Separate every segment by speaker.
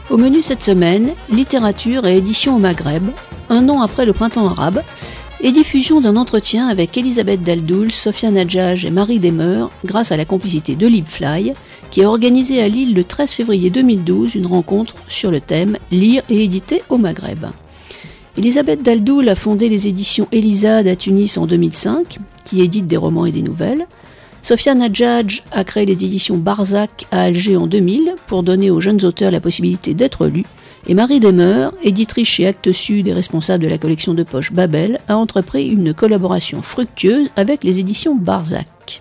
Speaker 1: Au menu cette semaine, littérature et édition au Maghreb, un an après le printemps arabe, et diffusion d'un entretien avec Elisabeth Daldoul, Sofiane Hadjadj et Marie Demeure, grâce à la complicité de Libfly, qui a organisé à Lille le 13 février 2012 une rencontre sur le thème « Lire et éditer au Maghreb ». Elisabeth Daldoul a fondé les éditions Elisade à Tunis en 2005, qui éditent des romans et des nouvelles. Sofiane Hadjadj a créé les éditions Barzac à Alger en 2000 pour donner aux jeunes auteurs la possibilité d'être lus. Et Marie Demeure, éditrice chez Actes Sud et responsable de la collection de poche Babel, a entrepris une collaboration fructueuse avec les éditions Barzac.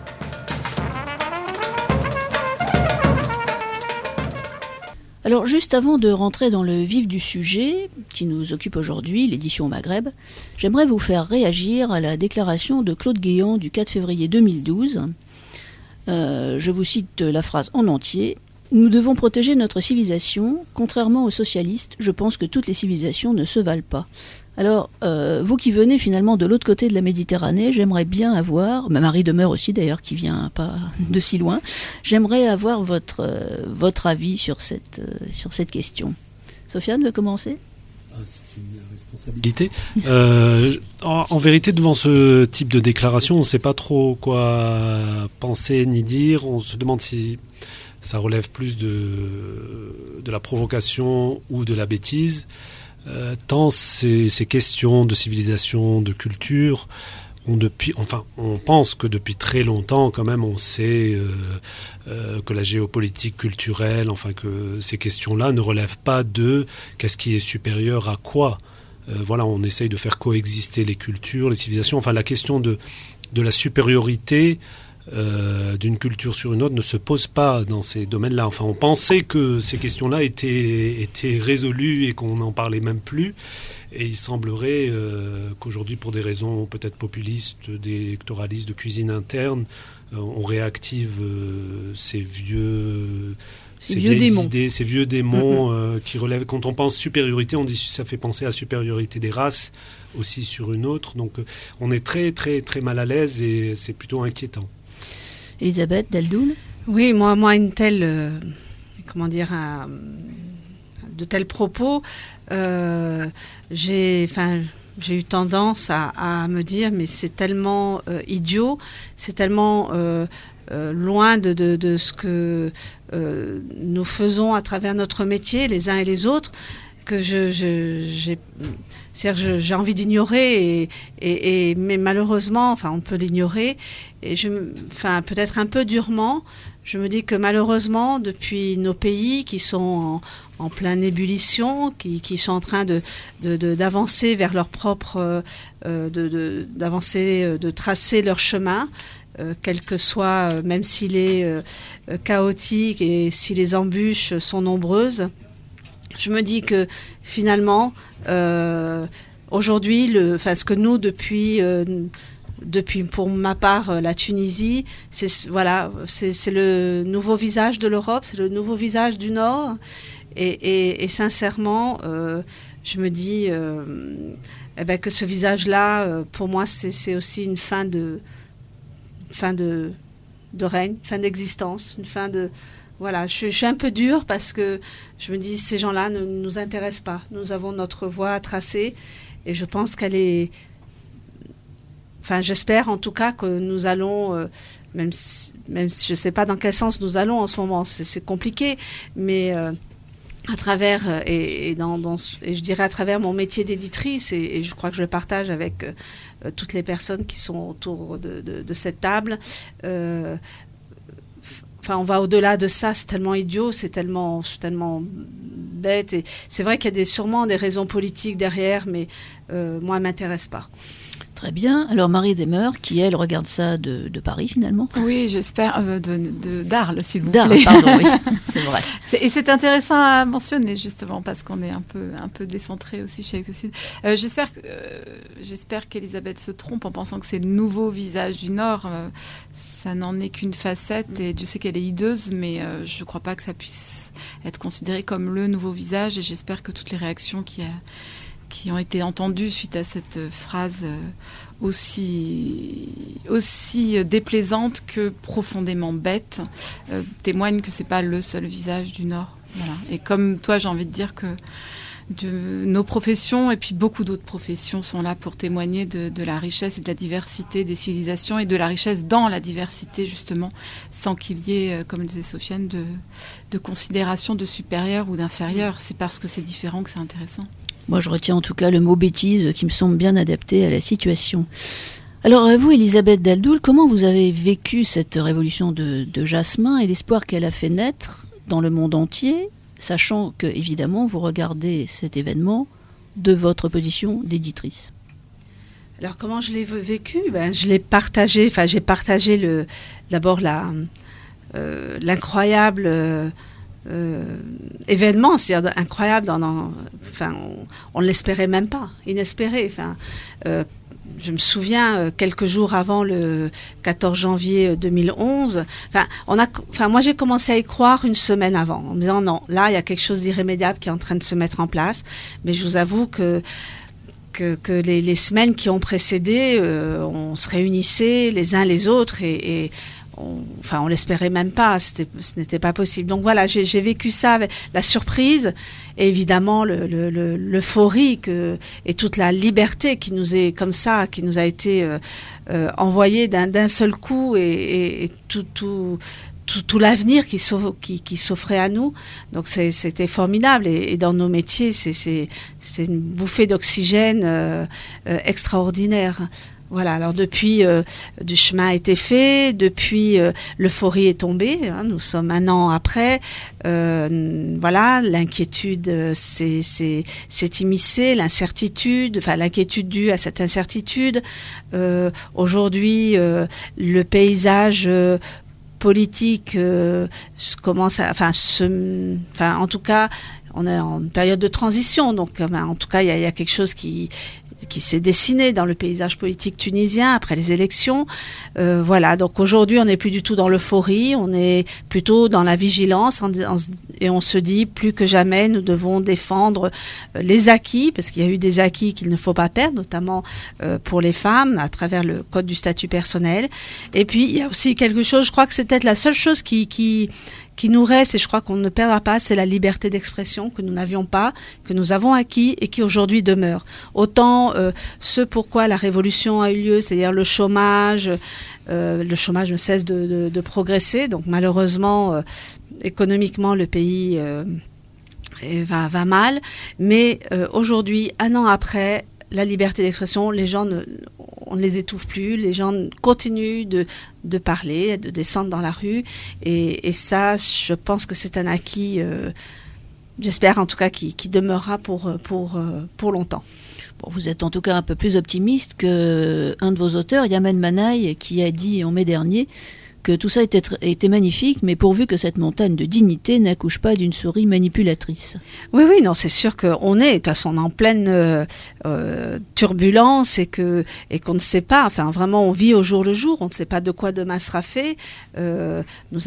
Speaker 1: Alors juste avant de rentrer dans le vif du sujet qui nous occupe aujourd'hui, l'édition au Maghreb, j'aimerais vous faire réagir à la déclaration de Claude Guéant du 4 février 2012. Je vous cite la phrase en entier. « Nous devons protéger notre civilisation. Contrairement aux socialistes, je pense que toutes les civilisations ne se valent pas. » Alors, vous qui venez finalement de l'autre côté de la Méditerranée, j'aimerais bien avoir, Marie Demeure aussi d'ailleurs, qui vient pas de si loin, j'aimerais avoir votre avis sur cette question. Sofiane veut commencer ?
Speaker 2: C'est une responsabilité. En vérité, devant ce type de déclaration, on ne sait pas trop quoi penser ni dire. On se demande si ça relève plus de la provocation ou de la bêtise. Tant ces questions de civilisation, de culture, on pense que depuis très longtemps, quand même, on sait que la géopolitique culturelle, que ces questions-là ne relèvent pas de qu'est-ce qui est supérieur à quoi. On essaye de faire coexister les cultures, les civilisations. La question de la supériorité d'une culture sur une autre ne se pose pas dans ces domaines-là. On pensait que ces questions-là étaient résolues et qu'on n'en parlait même plus. Et il semblerait qu'aujourd'hui, pour des raisons peut-être populistes, d'électoralistes, de cuisine interne, on réactive ces vieilles idées, ces vieux démons qui relèvent. Quand on pense supériorité, on dit ça fait penser à supériorité des races aussi sur une autre. Donc on est très très très mal à l'aise et c'est plutôt inquiétant.
Speaker 1: Elisabeth Daldoul ?
Speaker 3: Oui, moi une telle, de tels propos, j'ai eu tendance à me dire, mais c'est tellement idiot, c'est tellement loin de ce que nous faisons à travers notre métier, les uns et les autres, que j'ai envie d'ignorer, mais malheureusement, on peut l'ignorer, et peut-être un peu durement, je me dis que malheureusement, depuis nos pays qui sont en pleine ébullition, qui sont en train d'avancer vers leur propre, de tracer leur chemin, quel que soit, même s'il est chaotique et si les embûches sont nombreuses, je me dis que finalement, aujourd'hui, ce que nous, depuis pour ma part, la Tunisie, c'est le nouveau visage de l'Europe, c'est le nouveau visage du Nord. Et sincèrement, je me dis que ce visage-là, pour moi, c'est aussi une fin de règne, fin d'existence, une fin de... Voilà, je suis un peu dure parce que je me dis ces gens-là ne nous intéressent pas. Nous avons notre voie à tracer et je pense qu'elle est... j'espère en tout cas que nous allons, même si je ne sais pas dans quel sens nous allons en ce moment, c'est compliqué, mais à travers, et je dirais à travers mon métier d'éditrice, et je crois que je le partage avec toutes les personnes qui sont autour de cette table, on va au-delà de ça, c'est tellement idiot, c'est tellement bête. Et c'est vrai qu'il y a sûrement des raisons politiques derrière, mais moi, elle ne m'intéresse pas.
Speaker 1: Très bien. Alors Marie Demeure, qui elle regarde ça de Paris finalement.
Speaker 4: Oui, j'espère d'Arles, s'il vous plaît.
Speaker 1: D'Arles, pardon, oui, c'est vrai.
Speaker 4: Et c'est intéressant à mentionner justement parce qu'on est un peu décentré aussi chez Actes Sud. J'espère qu'Elisabeth se trompe en pensant que c'est le nouveau visage du Nord. Ça n'en est qu'une facette et Dieu sait qu'elle est hideuse, mais je ne crois pas que ça puisse être considéré comme le nouveau visage. Et j'espère que toutes les réactions qui ont été entendues suite à cette phrase aussi déplaisante que profondément bête témoignent que c'est pas le seul visage du Nord. Voilà. Et comme toi, j'ai envie de dire que nos professions et puis beaucoup d'autres professions sont là pour témoigner de la richesse et de la diversité des civilisations et de la richesse dans la diversité justement, sans qu'il y ait, comme le disait Sofiane, de considération de supérieur ou d'inférieur. C'est parce que c'est différent que c'est intéressant.
Speaker 1: Moi, je retiens en tout cas le mot bêtise qui me semble bien adapté à la situation. Alors, vous, Elisabeth Daldoul, comment vous avez vécu cette révolution de Jasmin et l'espoir qu'elle a fait naître dans le monde entier, sachant que, évidemment, vous regardez cet événement de votre position d'éditrice?
Speaker 3: Alors, comment je l'ai vécu ? Je l'ai partagé, j'ai partagé d'abord l'incroyable événement, c'est-à-dire incroyable, on ne l'espérait même pas, inespéré. Je me souviens, quelques jours avant le 14 janvier 2011, moi j'ai commencé à y croire une semaine avant, en me disant non, là il y a quelque chose d'irrémédiable qui est en train de se mettre en place. Mais je vous avoue que les semaines qui ont précédé, on se réunissait les uns les autres et on l'espérait même pas, ce n'était pas possible. Donc voilà, j'ai vécu ça avec la surprise et évidemment l'euphorie et toute la liberté qui nous a été envoyée d'un seul coup et tout l'avenir qui s'offrait à nous. Donc c'était formidable et dans nos métiers c'est une bouffée d'oxygène extraordinaire. Voilà, alors depuis, du chemin a été fait, depuis l'euphorie est tombée, nous sommes 1 an après, l'inquiétude s'est immiscée, l'inquiétude due à cette incertitude. Aujourd'hui, le paysage politique commence en tout cas, on est en période de transition, donc en tout cas, il y a quelque chose qui s'est dessiné dans le paysage politique tunisien après les élections. Donc aujourd'hui, on n'est plus du tout dans l'euphorie, on est plutôt dans la vigilance et on se dit plus que jamais, nous devons défendre les acquis, parce qu'il y a eu des acquis qu'il ne faut pas perdre, notamment pour les femmes, à travers le code du statut personnel. Et puis, il y a aussi quelque chose, je crois que c'est peut-être la seule chose qui nous reste, et je crois qu'on ne perdra pas, c'est la liberté d'expression que nous n'avions pas, que nous avons acquis et qui aujourd'hui demeure. Autant ce pourquoi la révolution a eu lieu, c'est-à-dire le chômage ne cesse de progresser, donc malheureusement, économiquement, le pays va mal, mais aujourd'hui, 1 an après, la liberté d'expression, les gens on ne les étouffe plus, les gens continuent de parler, de descendre dans la rue, et ça, je pense que c'est un acquis, j'espère en tout cas, qui demeurera pour longtemps.
Speaker 1: Bon, vous êtes en tout cas un peu plus optimiste qu'un de vos auteurs, Yamen Manaï, qui a dit en mai dernier que tout ça était magnifique, mais pourvu que cette montagne de dignité n'accouche pas d'une souris manipulatrice.
Speaker 3: Oui, non, c'est sûr qu'on est, de toute façon, en pleine turbulence et qu'on ne sait pas, vraiment, on vit au jour le jour, on ne sait pas de quoi demain sera fait. Le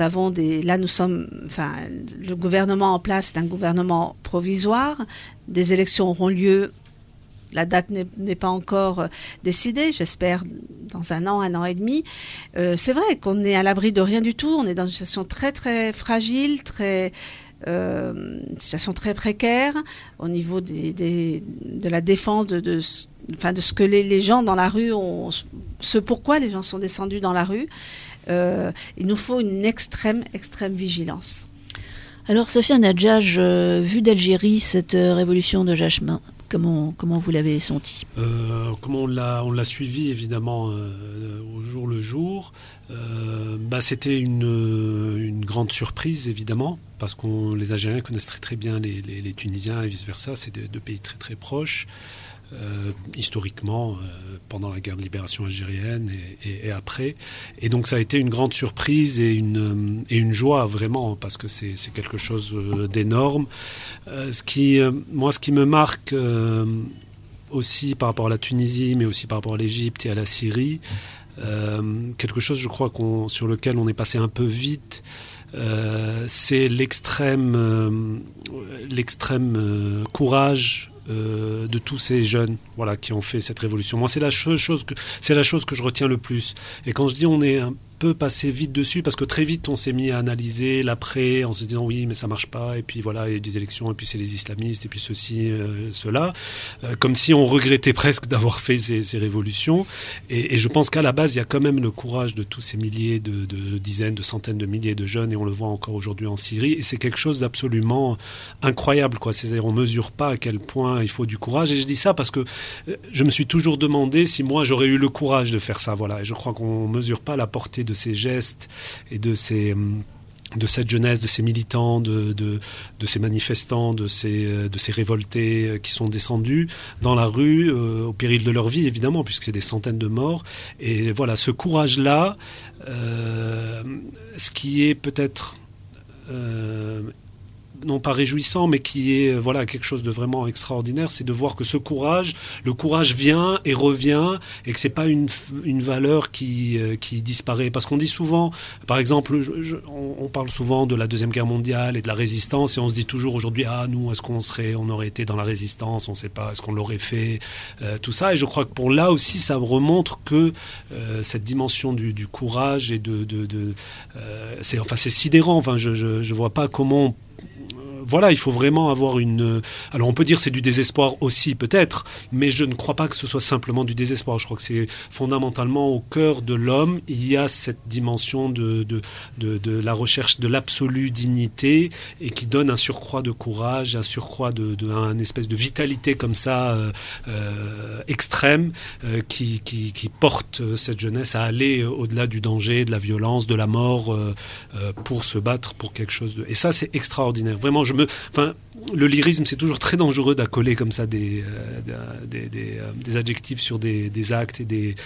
Speaker 3: gouvernement en place est un gouvernement provisoire, des élections auront lieu. La date n'est pas encore décidée, j'espère dans 1 an et demi. C'est vrai qu'on est à l'abri de rien du tout, on est dans une situation très très fragile, une situation très précaire au niveau de la défense de ce que les gens dans la rue ce pourquoi les gens sont descendus dans la rue. Il nous faut une extrême vigilance.
Speaker 1: Alors Sofiane Hadjadj, vue d'Algérie, cette révolution de Jasmin, comment vous l'avez senti ?
Speaker 2: Comment on l'a suivi évidemment au jour le jour. C'était une grande surprise évidemment, parce que les Algériens connaissent très très bien les Tunisiens et vice versa. C'est 2 pays très très proches. Historiquement, pendant la guerre de libération algérienne et après. Et donc ça a été une grande surprise et une joie vraiment, parce que c'est quelque chose d'énorme. Ce qui me marque aussi par rapport à la Tunisie, mais aussi par rapport à l'Égypte et à la Syrie, quelque chose, je crois, sur lequel on est passé un peu vite, c'est l'extrême courage de tous ces jeunes, qui ont fait cette révolution. Moi, c'est la chose que je retiens le plus. Et quand je dis on est peu passé vite dessus parce que très vite on s'est mis à analyser l'après en se disant oui mais ça marche pas et puis voilà il y a des élections et puis c'est les islamistes et puis ceci, cela, comme si on regrettait presque d'avoir fait ces révolutions et je pense qu'à la base il y a quand même le courage de tous ces milliers de dizaines, de centaines de milliers de jeunes et on le voit encore aujourd'hui en Syrie et c'est quelque chose d'absolument incroyable quoi. C'est-à-dire on mesure pas à quel point il faut du courage et je dis ça parce que je me suis toujours demandé si moi j'aurais eu le courage de faire ça voilà et je crois qu'on mesure pas la portée de ces gestes et de cette jeunesse, de ces militants, de ces manifestants, de ces révoltés qui sont descendus dans la rue au péril de leur vie, évidemment, puisque c'est des centaines de morts. Et voilà, ce courage-là, ce qui est peut-être... non pas réjouissant, mais qui est quelque chose de vraiment extraordinaire, c'est de voir que le courage vient et revient, et que c'est pas une valeur qui disparaît. Parce qu'on dit souvent, par exemple, on parle souvent de la Deuxième Guerre mondiale et de la résistance, et on se dit toujours aujourd'hui, nous, est-ce on aurait été dans la résistance, on ne sait pas, est-ce qu'on l'aurait fait, tout ça. Et je crois que pour là aussi, ça remontre que cette dimension du courage et c'est sidérant. Enfin, je vois pas comment. Voilà, il faut vraiment avoir alors on peut dire c'est du désespoir aussi peut-être, mais je ne crois pas que ce soit simplement du désespoir. Je crois que c'est fondamentalement au cœur de l'homme, il y a cette dimension de la recherche de l'absolue dignité et qui donne un surcroît de courage, un surcroît un espèce de vitalité comme ça extrême qui porte cette jeunesse à aller au-delà du danger, de la violence, de la mort pour se battre pour quelque chose et ça c'est extraordinaire. Vraiment, le lyrisme, c'est toujours très dangereux d'accoler comme ça des adjectifs sur des actes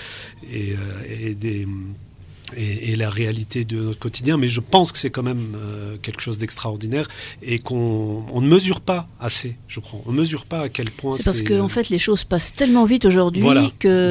Speaker 2: et la réalité de notre quotidien, mais je pense que c'est quand même quelque chose d'extraordinaire et qu'on ne mesure pas assez, je crois. On ne mesure pas à quel point
Speaker 1: c'est parce que en fait, les choses passent tellement vite aujourd'hui que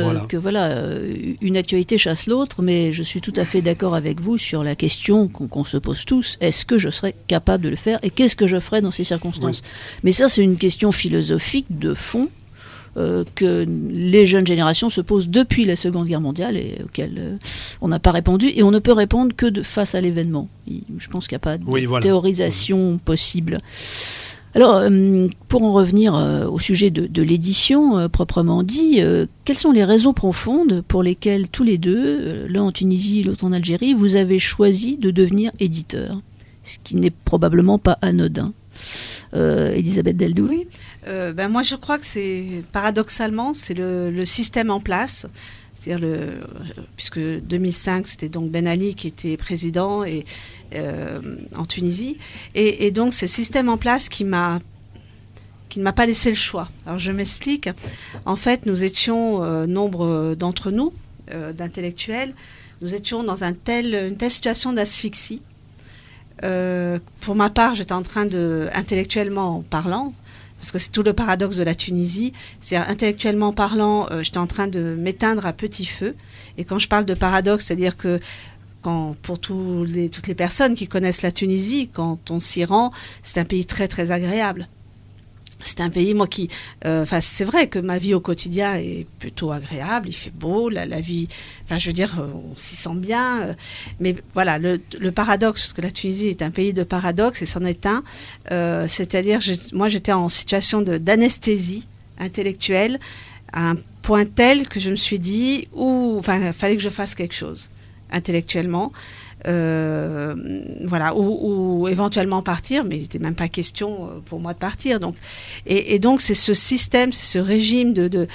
Speaker 1: une actualité chasse l'autre, mais je suis tout à fait d'accord avec vous sur la question qu'on se pose tous. Est-ce que je serais capable de le faire et qu'est-ce que je ferais dans ces circonstances ? Mais ça, c'est une question philosophique de fond que les jeunes générations se posent depuis la Seconde Guerre mondiale et auxquelles on n'a pas répondu et on ne peut répondre que face à l'événement. Je pense qu'il n'y a pas de théorisation possible. Alors, pour en revenir au sujet de l'édition proprement dit, quelles sont les raisons profondes pour lesquelles tous les deux, l'un en Tunisie, l'autre en Algérie, vous avez choisi de devenir éditeur, ce qui n'est probablement pas anodin. Elisabeth Deldoul.
Speaker 3: Oui. Moi, je crois que paradoxalement, c'est le système en place. C'est-à-dire puisque 2005, c'était donc Ben Ali qui était président en Tunisie. Et donc, c'est le système en place qui ne m'a pas laissé le choix. Alors, je m'explique. En fait, nous étions, nombre d'entre nous, d'intellectuels, nous étions dans une telle situation d'asphyxie. Pour ma part, j'étais en train intellectuellement parlant, parce que c'est tout le paradoxe de la Tunisie, c'est-à-dire intellectuellement parlant, j'étais en train de m'éteindre à petit feu. Et quand je parle de paradoxe, c'est-à-dire que pour toutes les personnes qui connaissent la Tunisie, quand on s'y rend, c'est un pays très très agréable. C'est un pays, moi, c'est vrai que ma vie au quotidien est plutôt agréable, il fait beau, la vie, on s'y sent bien. Mais voilà, le paradoxe, parce que la Tunisie est un pays de paradoxe, et c'en est un, c'est-à-dire, moi, j'étais en situation d'anesthésie intellectuelle, à un point tel que je me suis dit, il fallait que je fasse quelque chose, intellectuellement. Ou éventuellement partir, mais il n'était même pas question pour moi de partir. Donc, et donc c'est ce système, c'est ce régime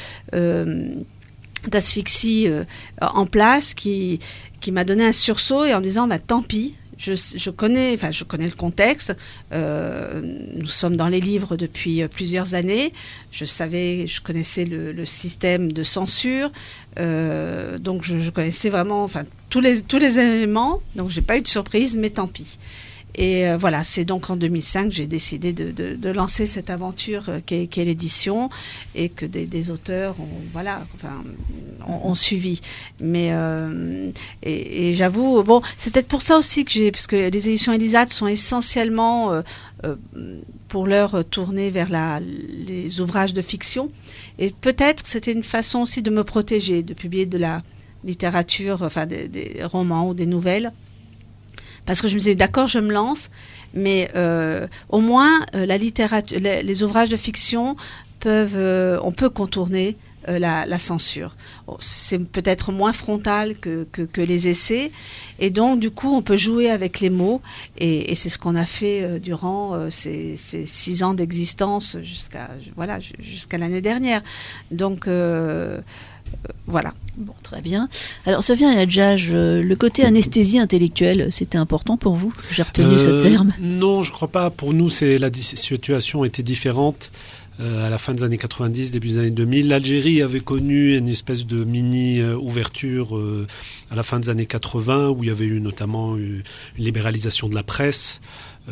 Speaker 3: d'asphyxie en place qui m'a donné un sursaut et en me disant tant pis. Je connais le contexte. Nous sommes dans les livres depuis plusieurs années. Je connaissais le système de censure. Donc je connaissais vraiment, tous les éléments. Donc j'ai pas eu de surprise, mais tant pis. Et c'est donc en 2005 que j'ai décidé de lancer cette aventure qu'est l'édition et que des auteurs ont suivi. Mais et j'avoue, c'est peut-être pour ça aussi parce que les éditions Elisade sont essentiellement pour l'heure tournées vers les ouvrages de fiction. Et peut-être c'était une façon aussi de me protéger, de publier de la littérature, enfin des romans ou des nouvelles. Parce que je me disais, d'accord, je me lance, mais au moins la littérature, les ouvrages de fiction on peut contourner la censure. C'est peut-être moins frontal que les essais, et donc du coup on peut jouer avec les mots, et c'est ce qu'on a fait durant ces 6 ans d'existence jusqu'à l'année dernière. Donc voilà.
Speaker 1: Bon, très bien. Alors, Sofiane Hadjadj, le côté anesthésie intellectuelle, c'était important pour vous? J'ai retenu ce terme.
Speaker 2: Non, je ne crois pas. Pour nous, la situation était différente. À la fin des années 90, début des années 2000, l'Algérie avait connu une espèce de mini-ouverture à la fin des années 80, où il y avait eu notamment une libéralisation de la presse.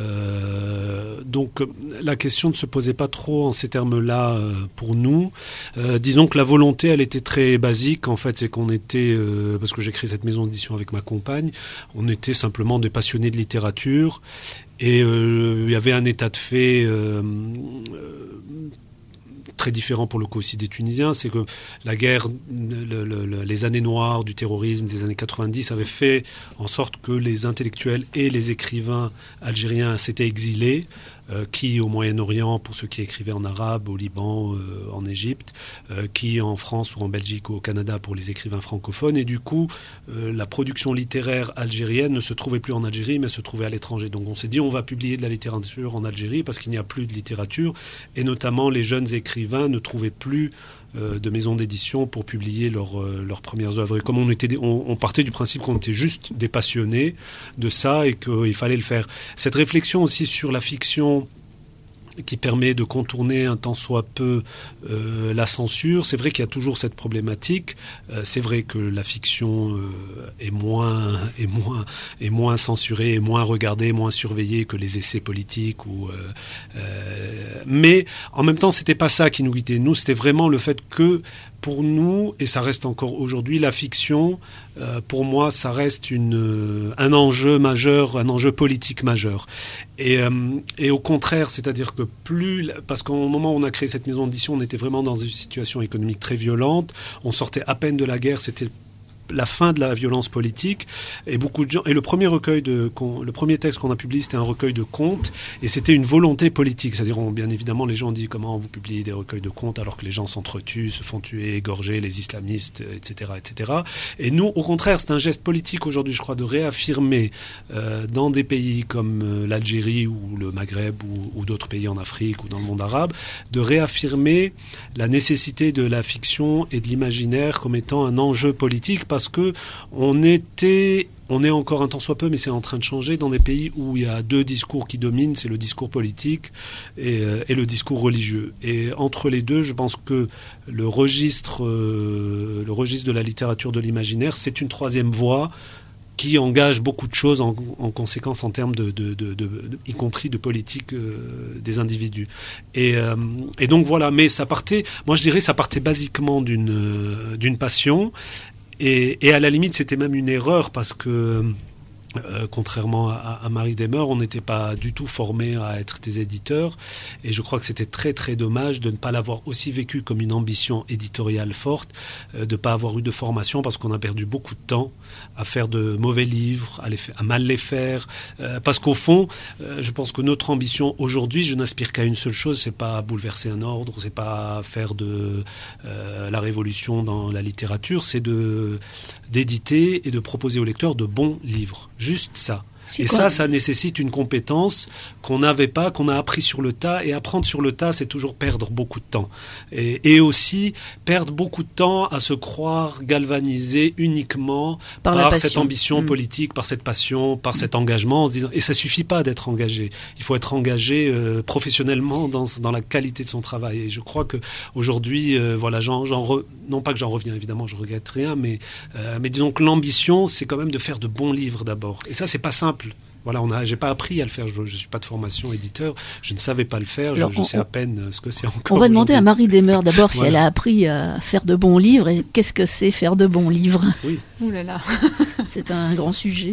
Speaker 2: Donc la question ne se posait pas trop en ces termes-là pour nous. Disons que la volonté, elle était très basique. En fait, c'est qu'on était, parce que j'ai créé cette maison d'édition avec ma compagne, on était simplement des passionnés de littérature. Et il y avait un état de fait très différent pour le cas aussi des Tunisiens, c'est que la guerre, les années noires du terrorisme des années 90 avaient fait en sorte que les intellectuels et les écrivains algériens s'étaient exilés, qui au Moyen-Orient pour ceux qui écrivaient en arabe, au Liban, en Égypte, qui en France ou en Belgique ou au Canada pour les écrivains francophones. Et du coup, la production littéraire algérienne ne se trouvait plus en Algérie, mais se trouvait à l'étranger. Donc on s'est dit, on va publier de la littérature en Algérie parce qu'il n'y a plus de littérature. Et notamment, les jeunes écrivains ne trouvaient plus de maisons d'édition pour publier leurs premières œuvres. Et comme on partait du principe qu'on était juste des passionnés de ça et qu'il fallait le faire. Cette réflexion aussi sur la fiction qui permet de contourner un tant soit peu la censure. C'est vrai qu'il y a toujours cette problématique. C'est vrai que la fiction est moins censurée, est moins regardée, moins surveillée que les essais politiques. Mais en même temps, c'était pas ça qui nous guidait. Nous, c'était vraiment le fait que pour nous, et ça reste encore aujourd'hui, la fiction, pour moi, ça reste un enjeu majeur, un enjeu politique majeur. Et au contraire, c'est-à-dire que parce qu'au moment où on a créé cette maison d'édition, on était vraiment dans une situation économique très violente, on sortait à peine de la guerre, c'était la fin de la violence politique, et beaucoup de gens. Et le premier texte qu'on a publié, c'était un recueil de contes, et c'était une volonté politique. C'est-à-dire, bien évidemment, les gens disent comment vous publiez des recueils de contes alors que les gens s'entretuent, se font tuer, égorger, les islamistes, etc., etc. Et nous, au contraire, c'est un geste politique aujourd'hui, je crois, de réaffirmer dans des pays comme l'Algérie ou le Maghreb ou d'autres pays en Afrique ou dans le monde arabe, de réaffirmer la nécessité de la fiction et de l'imaginaire comme étant un enjeu politique, parce que on est encore un tant soit peu, mais c'est en train de changer dans des pays où il y a 2 discours qui dominent, c'est le discours politique et le discours religieux. Et entre les deux, je pense que le registre de la littérature de l'imaginaire, c'est une 3e voie qui engage beaucoup de choses en conséquence en termes y compris de politique des individus. Et donc voilà, mais moi je dirais ça partait basiquement d'une passion. Et à la limite, c'était même une erreur parce que, contrairement à Marie Demeure, on n'était pas du tout formés à être des éditeurs. Et je crois que c'était très, très dommage de ne pas l'avoir aussi vécu comme une ambition éditoriale forte, de ne pas avoir eu de formation parce qu'on a perdu beaucoup de temps à faire de mauvais livres, à mal les faire. Parce qu'au fond, je pense que notre ambition aujourd'hui, je n'aspire qu'à une seule chose, c'est pas bouleverser un ordre, c'est pas faire de la révolution dans la littérature, c'est d'éditer et de proposer aux lecteurs de bons livres. Juste ça. Et ça nécessite une compétence qu'on n'avait pas, qu'on a appris sur le tas. Et apprendre sur le tas, c'est toujours perdre beaucoup de temps. Et aussi perdre beaucoup de temps à se croire galvanisé uniquement par cette ambition politique, par cette passion, par cet engagement. En se disant, et ça suffit pas d'être engagé. Il faut être engagé professionnellement dans la qualité de son travail. Et je crois qu'aujourd'hui, voilà, non pas que j'en reviens, évidemment, je regrette rien, mais disons que l'ambition, c'est quand même de faire de bons livres d'abord. Et ça, c'est pas simple. Voilà, j'ai pas appris à le faire. Je suis pas de formation éditeur. Je ne savais pas le faire. Alors, je sais à peine ce que c'est encore.
Speaker 1: On va demander à Marie Demeure d'abord si elle a appris à faire de bons livres et qu'est-ce que c'est faire de bons livres.
Speaker 2: Oui.
Speaker 4: Ouh là là.
Speaker 1: C'est un grand sujet.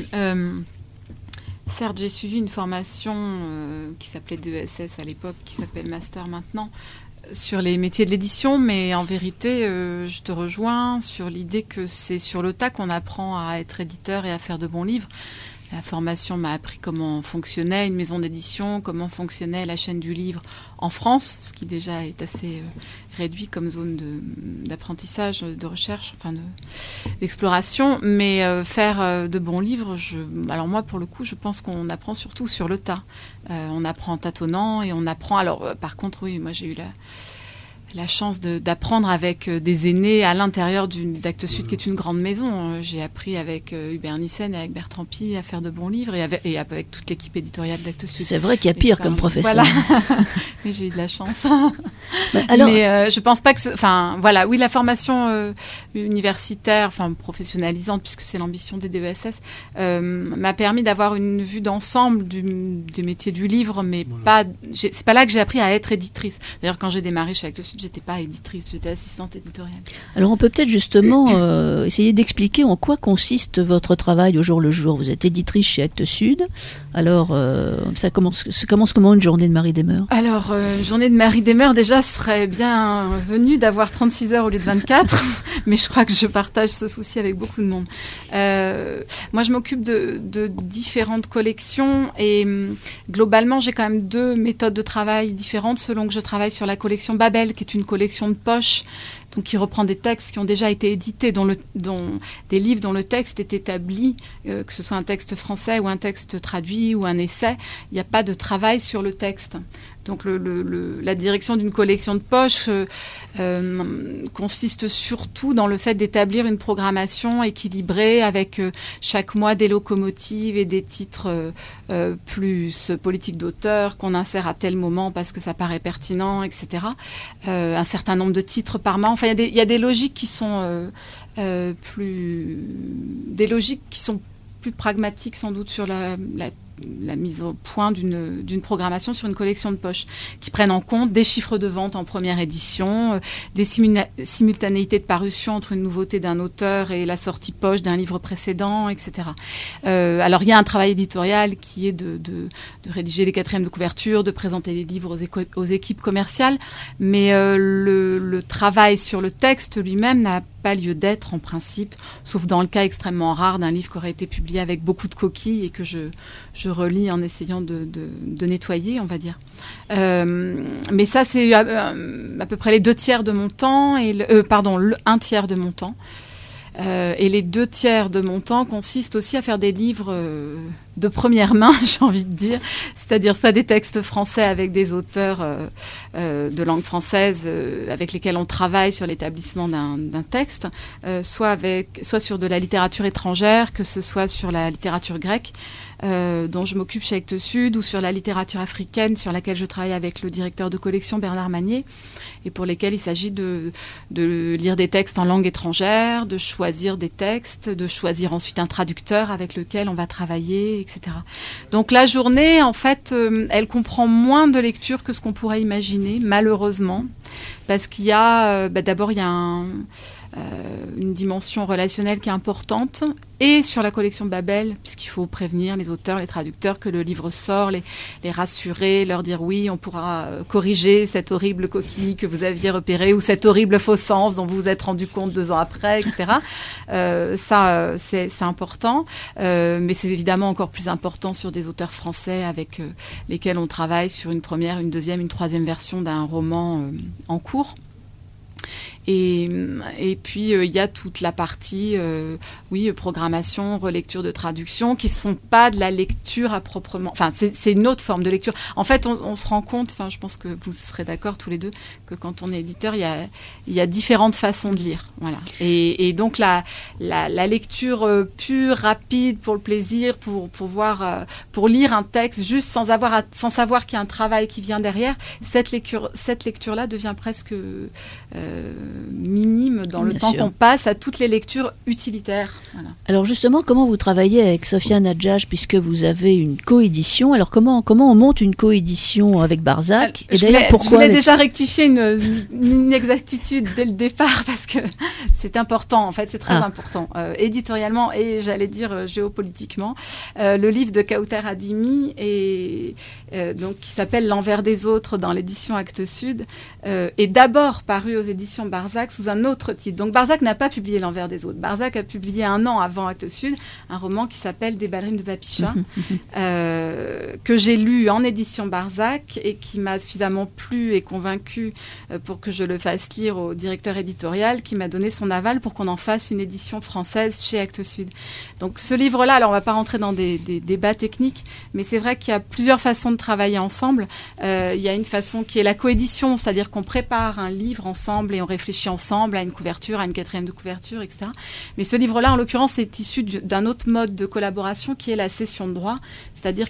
Speaker 4: Certes, j'ai suivi une formation qui s'appelait DESS à l'époque, qui s'appelle Master maintenant. sur les métiers de l'édition, mais en vérité, je te rejoins sur l'idée que c'est sur le tas qu'on apprend à être éditeur et à faire de bons livres. La formation m'a appris comment fonctionnait une maison d'édition, comment fonctionnait la chaîne du livre en France, ce qui déjà est assez réduit comme zone d'apprentissage, de recherche, enfin d'exploration. Mais faire de bons livres, alors moi pour le coup, je pense qu'on apprend surtout sur le tas. On apprend en tâtonnant et on apprend. Alors par contre, oui, moi j'ai eu la chance d'apprendre avec des aînés à l'intérieur d'Actes Sud, qui est une grande maison. J'ai appris avec Hubert Nissen et avec Bertrand Pi à faire de bons livres et avec toute l'équipe éditoriale d'Actes Sud.
Speaker 1: C'est vrai qu'il y a pire comme professeur.
Speaker 4: Voilà. Mais j'ai eu de la chance.
Speaker 1: Alors...
Speaker 4: Mais je pense pas que... Enfin, voilà. Oui, la formation universitaire, enfin professionnalisante, puisque c'est l'ambition des DESS, m'a permis d'avoir une vue d'ensemble du métier du livre, mais c'est pas là que j'ai appris à être éditrice. D'ailleurs, quand j'ai démarré chez Actes Sud, j'étais pas éditrice, j'étais assistante éditoriale.
Speaker 1: Alors on peut peut-être justement essayer d'expliquer en quoi consiste votre travail au jour le jour. Vous êtes éditrice chez Actes Sud. Alors ça commence comment une journée de Marie Desmeurs? Alors
Speaker 4: une journée de Marie Desmeurs, déjà serait bien venue d'avoir 36 heures au lieu de 24, mais je crois que je partage ce souci avec beaucoup de monde. Moi je m'occupe de différentes collections et globalement j'ai quand même 2 méthodes de travail différentes selon que je travaille sur la collection Babel, qui est une collection de poche, donc qui reprend des textes qui ont déjà été édités, des livres dont le texte est établi, que ce soit un texte français ou un texte traduit ou un essai, il n'y a pas de travail sur le texte. Donc la direction d'une collection de poche consiste surtout dans le fait d'établir une programmation équilibrée avec chaque mois des locomotives et des titres plus politiques d'auteur qu'on insère à tel moment parce que ça paraît pertinent, etc. Un certain nombre de titres par mois. Enfin, il y a des logiques qui sont plus pragmatiques sans doute sur la mise au point d'une programmation sur une collection de poche, qui prennent en compte des chiffres de vente en première édition, des simultanéités de parution entre une nouveauté d'un auteur et la sortie poche d'un livre précédent, etc. Alors il y a un travail éditorial qui est de rédiger les 4e de couverture, de présenter les livres aux équipes commerciales, mais le travail sur le texte lui-même n'a pas lieu d'être en principe, sauf dans le cas extrêmement rare d'un livre qui aurait été publié avec beaucoup de coquilles et que je relis en essayant de nettoyer, on va dire. Mais ça, c'est à peu près les 2/3 de mon temps, le 1/3 de mon temps. Et les 2/3 de mon temps consistent aussi à faire des livres de première main, j'ai envie de dire, c'est-à-dire soit des textes français avec des auteurs de langue française avec lesquels on travaille sur l'établissement d'un texte, soit sur de la littérature étrangère, que ce soit sur la littérature grecque, dont je m'occupe chez Actes Sud, ou sur la littérature africaine, sur laquelle je travaille avec le directeur de collection Bernard Magnier, et pour lesquels il s'agit de lire des textes en langue étrangère, de choisir des textes, de choisir ensuite un traducteur avec lequel on va travailler, etc. Donc la journée, en fait, elle comprend moins de lecture que ce qu'on pourrait imaginer, malheureusement, parce qu'il y a, d'abord, il y a une dimension relationnelle qui est importante, et sur la collection Babel, puisqu'il faut prévenir les auteurs, les traducteurs que le livre sort, les rassurer, leur dire oui, on pourra corriger cette horrible coquille que vous aviez repérée, ou cet horrible faux sens dont vous vous êtes rendu compte 2 ans après, etc. Ça, c'est important, mais c'est évidemment encore plus important sur des auteurs français avec lesquels on travaille sur une première, une deuxième, une troisième version d'un roman en cours. Et puis il y a toute la partie programmation, relecture de traduction, qui sont pas de la lecture à proprement, enfin c'est une autre forme de lecture. En fait on se rend compte, enfin je pense que vous serez d'accord tous les deux, que quand on est éditeur il y a différentes façons de lire, voilà. Et donc la lecture pure, rapide, pour le plaisir, pour lire un texte juste sans savoir qu'il y a un travail qui vient derrière, cette lecture là devient presque minime dans le temps qu'on passe à toutes les lectures utilitaires. Voilà.
Speaker 1: Alors justement, comment vous travaillez avec Sofiane Hadjadj, puisque vous avez une coédition? Alors comment on monte une coédition avec Barzac?
Speaker 4: Et d'ailleurs, pourquoi je voulais déjà rectifier une inexactitude dès le départ, parce que c'est important, en fait, c'est très important, éditorialement et j'allais dire géopolitiquement. Le livre de Kauter Hadimi donc, qui s'appelle L'envers des autres dans l'édition Actes Sud, est d'abord paru aux éditions Barzac sous un autre titre. Donc Barzac n'a pas publié L'envers des autres. Barzac a publié 1 an avant Actes Sud un roman qui s'appelle Des ballerines de Papicha, que j'ai lu en édition Barzac et qui m'a suffisamment plu et convaincu pour que je le fasse lire au directeur éditorial, qui m'a donné son aval pour qu'on en fasse une édition française chez Actes Sud. Donc ce livre-là, alors on ne va pas rentrer dans des débats techniques, mais c'est vrai qu'il y a plusieurs façons de travailler ensemble. Il y a une façon qui est la coédition, c'est-à-dire qu'on prépare un livre ensemble et on réfléchit ensemble à une couverture, à une 4e de couverture, etc. Mais ce livre-là, en l'occurrence, est issu d'un autre mode de collaboration qui est la cession de droit, c'est-à-dire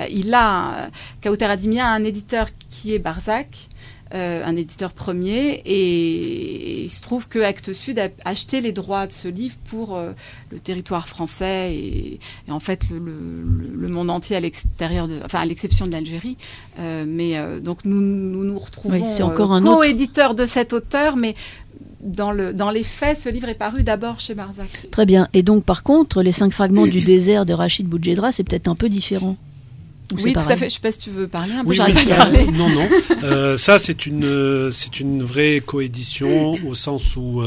Speaker 4: Kauter Hadimi a un éditeur qui est Barzac, un éditeur premier, et il se trouve que Actes Sud a acheté les droits de ce livre pour le territoire français et en fait le monde entier à l'extérieur à l'exception de l'Algérie. Donc nous retrouvons
Speaker 1: c'est encore un
Speaker 4: co-éditeur de cet auteur, mais dans les faits, ce livre est paru d'abord chez Barzac.
Speaker 1: Très bien. Et donc, par contre, les 5 fragments du désert de Rachid Boujedra, c'est peut-être un peu différent.
Speaker 4: Oui, tout à fait. Je ne sais pas si tu veux parler un peu.
Speaker 2: Oui, non. Ça, c'est une vraie coédition au sens où